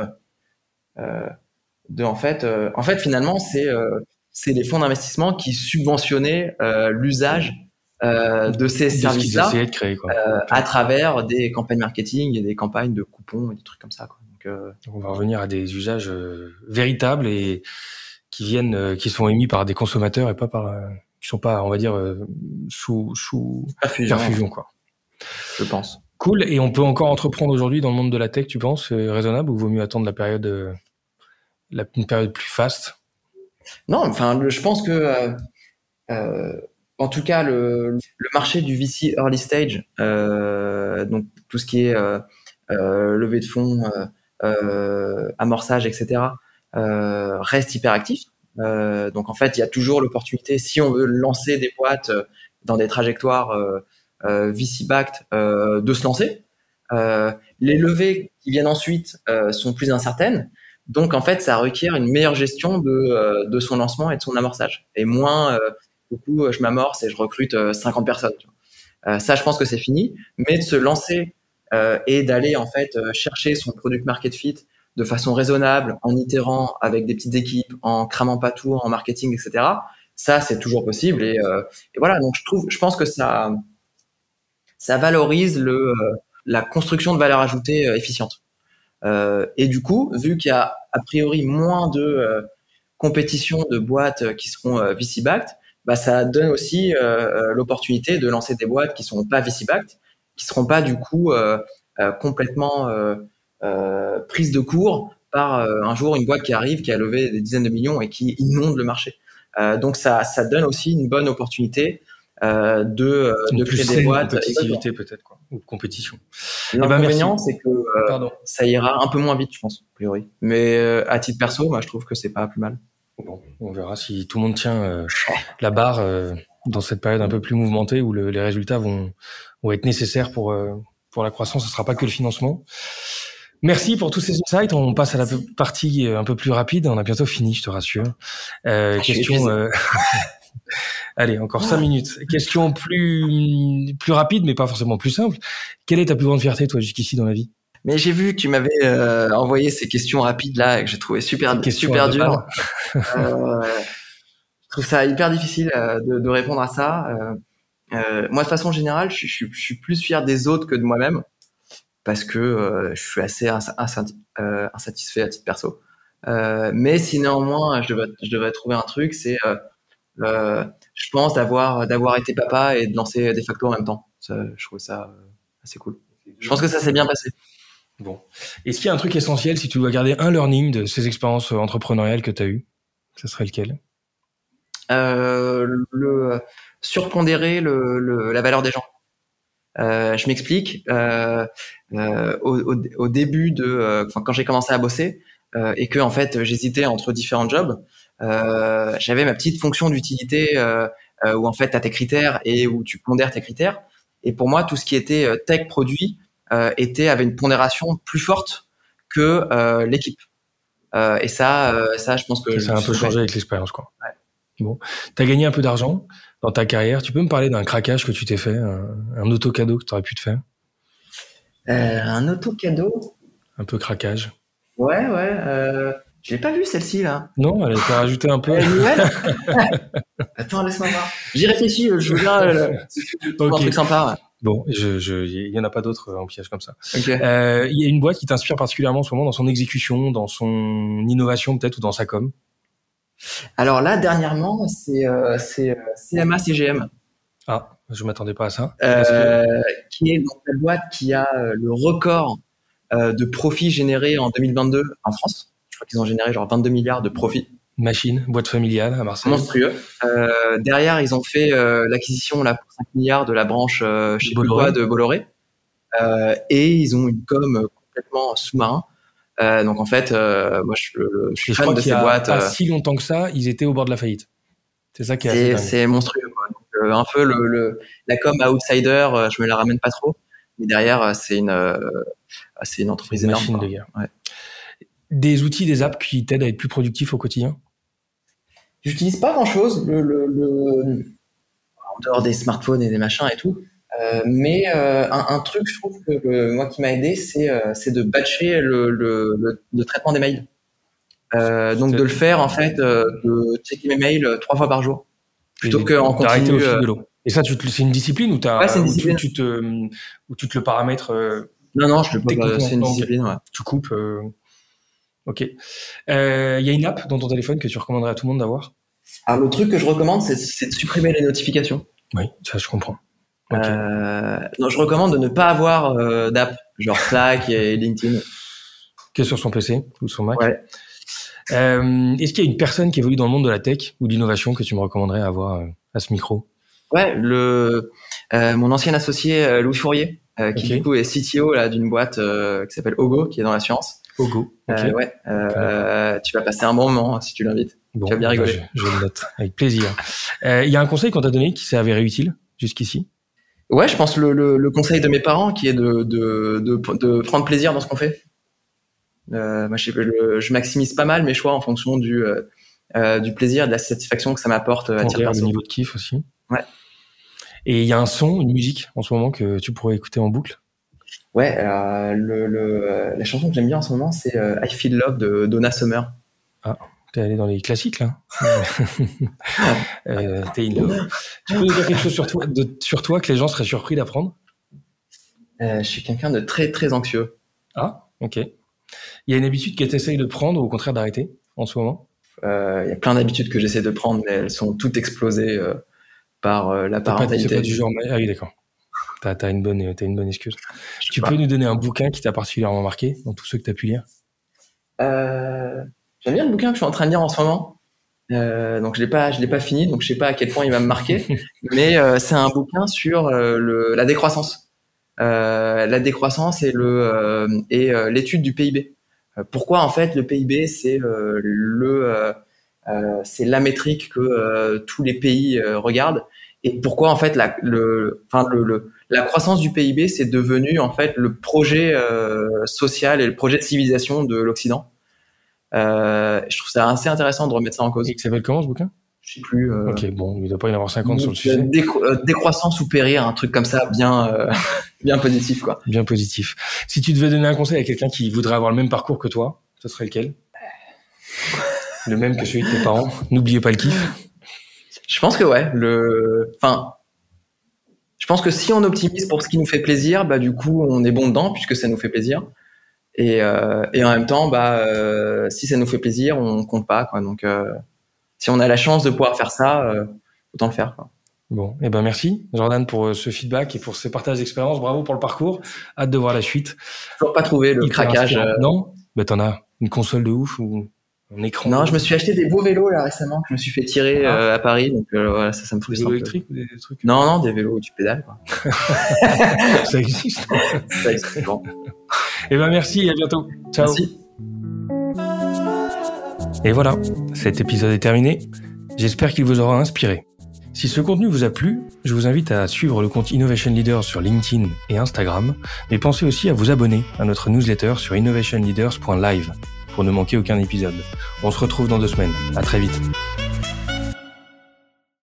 en fait finalement c'est les fonds d'investissement qui subventionnaient l'usage de ces services-là de créer, quoi. à travers des campagnes marketing et des campagnes de coupons et des trucs comme ça, quoi. Donc, on va revenir à des usages véritables et qui sont émis par des consommateurs et pas qui sont pas, on va dire, sous perfusion, quoi. Je pense. Cool. Et on peut encore entreprendre aujourd'hui dans le monde de la tech, tu penses, raisonnable, ou vaut mieux attendre une période plus faste? Non, enfin, je pense que en tout cas le marché du VC early stage, donc tout ce qui est levée de fonds, amorçage, etc., reste hyper actif. Donc en fait, il y a toujours l'opportunité, si on veut lancer des boîtes dans des trajectoires VC-backed, de se lancer. Les levées qui viennent ensuite sont plus incertaines. Donc en fait, ça requiert une meilleure gestion de son lancement et de son amorçage. Et moins, du coup, je m'amorce et je recrute 50 personnes. Ça, je pense que c'est fini. Mais de se lancer et d'aller en fait chercher son product market fit de façon raisonnable, en itérant avec des petites équipes, en cramant pas tout, en marketing, etc. Ça, c'est toujours possible. Et voilà. Donc je pense que ça valorise la construction de valeur ajoutée efficiente. Et du coup, vu qu'il y a a priori moins de compétition de boîtes qui seront VC-backed, bah, ça donne aussi l'opportunité de lancer des boîtes qui sont pas VC-backed, qui seront pas du coup complètement prises de court par un jour une boîte qui arrive, qui a levé des dizaines de millions et qui inonde le marché. Donc ça donne aussi une bonne opportunité de créer des boîtes. Compétitivité peut-être, quoi, ou compétition. L'inconvénient, c'est que ça ira un peu moins vite, je pense, a priori. Mais à titre perso, moi, je trouve que c'est pas plus mal. Bon, on verra si tout le monde tient la barre dans cette période un peu plus mouvementée où les résultats vont être nécessaires pour la croissance. Ce sera pas que le financement. Merci pour tous ces insights. On passe à la partie un peu plus rapide. On a bientôt fini, je te rassure. Question. Allez, encore 5 minutes. Question plus rapide, mais pas forcément plus simple. Quelle est ta plus grande fierté, toi, jusqu'ici dans la vie? Mais j'ai vu que tu m'avais envoyé ces questions rapides là et que j'ai trouvé super dur. Je trouve ça hyper difficile de répondre à ça. Moi, de façon générale, je suis plus fier des autres que de moi-même parce que je suis assez insatisfait à titre perso. Mais si néanmoins je devrais trouver un truc, c'est je pense d'avoir été papa et de lancer des factos en même temps. Ça, je trouve ça assez cool. Je pense que ça s'est bien passé. Bon. Est-ce qu'il y a un truc essentiel si tu dois garder un learning de ces expériences entrepreneuriales que tu as eues? Ça serait lequel? Surpondérer la valeur des gens. Je m'explique. Au début quand j'ai commencé à bosser et que en fait j'hésitais entre différents jobs, j'avais ma petite fonction d'utilité où en fait t'as tes critères et où tu pondères tes critères. Et pour moi, tout ce qui était tech produit avait une pondération plus forte que l'équipe. Et ça, je pense que ça a un peu changé avec l'expérience, quoi. Ouais. Bon, t'as gagné un peu d'argent dans ta carrière. Tu peux me parler d'un craquage que tu t'es fait, un auto-cadeau que tu aurais pu te faire? Un auto-cadeau? Un peu craquage. Ouais. Je l'ai pas vu celle-ci là. Non, elle a été rajoutée un peu. Attends, laisse-moi voir. J'y réfléchis. Je veux bien un truc sympa. Ouais. Bon, il y en a pas d'autres en piège comme ça. Okay. Il y a une boîte qui t'inspire particulièrement en ce moment dans son exécution, dans son innovation peut-être ou dans sa com? Alors là, dernièrement, c'est CMA CGM. Ah, je m'attendais pas à ça. Qui est dans la boîte qui a le record de profits générés en 2022 en France. Je crois qu'ils ont généré genre 22 milliards de profits. Machine, boîte familiale à Marseille. Monstrueux. Derrière, ils ont fait l'acquisition là pour 5 milliards de la branche je sais plus quoi de Bolloré. Et ils ont une com complètement sous-marin. Donc en fait, moi je suis fan de ces boîtes. Pas si longtemps que ça, ils étaient au bord de la faillite. C'est ça qui est assez dingue. C'est monstrueux, quoi. Donc, un peu la com outsider, je me la ramène pas trop. Mais derrière, c'est une entreprise énorme. Machine de guerre. Ouais. Des outils, des apps qui t'aident à être plus productif au quotidien? J'utilise pas grand-chose, en dehors des smartphones et des machins et tout. Mais un truc, je trouve que moi qui m'a aidé, c'est de batcher le traitement des mails. Donc de le faire en fait, de checker mes mails 3 fois par jour, plutôt qu'en continu. Au fil de l'eau. Et ça, c'est une discipline ou c'est une discipline. où tu te le paramètres? Non, je le pas. C'est une discipline. Ouais. Tu coupes. Ok. Il y a une app dans ton téléphone que tu recommanderais à tout le monde d'avoir? Alors le truc que je recommande, c'est de supprimer les notifications. Oui, ça je comprends. Okay. Non, je recommande de ne pas avoir d'app, genre Slack et LinkedIn. Que sur son PC ou son Mac. Ouais. Est-ce qu'il y a une personne qui évolue dans le monde de la tech ou de l'innovation que tu me recommanderais à avoir à ce micro? Ouais, mon ancien associé Louis Fourier, qui du coup est CTO là d'une boîte qui s'appelle Ogo, qui est dans la science. Ogo. Okay. Ouais. Tu vas passer un bon moment si tu l'invites. Bon, tu vas bien rigoler. Je le note avec plaisir. Il y a un conseil qu'on t'a donné qui s'est avéré utile jusqu'ici? Ouais, je pense le conseil de mes parents qui est de prendre plaisir dans ce qu'on fait. Moi, je maximise pas mal mes choix en fonction du plaisir et de la satisfaction que ça m'apporte à titre perso. Le niveau de kiff aussi. Ouais. Et il y a un son, une musique en ce moment que tu pourrais écouter en boucle? Ouais, la chanson que j'aime bien en ce moment, c'est I Feel Love de Donna Summer. Ah, t'es allé dans les classiques là. T'es in love. Tu peux nous dire quelque chose sur toi que les gens seraient surpris d'apprendre? Je suis quelqu'un de très très anxieux. Ah, ok. Il y a une habitude que tu essayes de prendre ou au contraire d'arrêter en ce moment? Il y a plein d'habitudes que j'essaie de prendre, mais elles sont toutes explosées par la parentalité. C'est pas du genre. Ah oui, d'accord. T'as une bonne excuse. Tu peux nous donner un bouquin qui t'a particulièrement marqué dans tous ceux que t'as pu lire? J'aime bien le bouquin que je suis en train de lire en ce moment. Donc je l'ai pas fini, donc je sais pas à quel point il va me marquer. Mais c'est un bouquin sur la décroissance. La décroissance et l'étude du PIB. Pourquoi en fait le PIB c'est la métrique que tous les pays regardent, et pourquoi en fait la croissance du PIB c'est devenu en fait le projet social et le projet de civilisation de l'Occident. Je trouve ça assez intéressant de remettre ça en cause. Et il s'appelle comment ce bouquin? Je sais plus. Ok, bon, il doit pas y en avoir 50 sur le sujet. Décroissance ou périr, un truc comme ça, bien positif, quoi. Bien positif. Si tu devais donner un conseil à quelqu'un qui voudrait avoir le même parcours que toi, ce serait lequel? Le même que celui de tes parents. N'oubliez pas le kiff. Je pense que ouais. Je pense que si on optimise pour ce qui nous fait plaisir, bah du coup, on est bon dedans puisque ça nous fait plaisir. Et en même temps, si ça nous fait plaisir, on compte pas, quoi. Donc si on a la chance de pouvoir faire ça, autant le faire, quoi. Bon, merci Jordan pour ce feedback et pour ces partages d'expérience. Bravo pour le parcours. Hâte de voir la suite. Toujours pas trouvé le craquage. Non, t'en as une console de ouf ou un écran? Non, je me suis acheté des beaux vélos là récemment que je me suis fait tirer à Paris, donc voilà, ça me frustre. Des vélos électriques ou des trucs? Non, des vélos où tu pédales, quoi. Ça existe. Ça existe. Bon. Merci et à bientôt. Ciao. Merci. Et voilà, cet épisode est terminé. J'espère qu'il vous aura inspiré. Si ce contenu vous a plu, je vous invite à suivre le compte Innovation Leaders sur LinkedIn et Instagram, mais pensez aussi à vous abonner à notre newsletter sur innovationleaders.live pour ne manquer aucun épisode. On se retrouve dans 2 semaines. À très vite.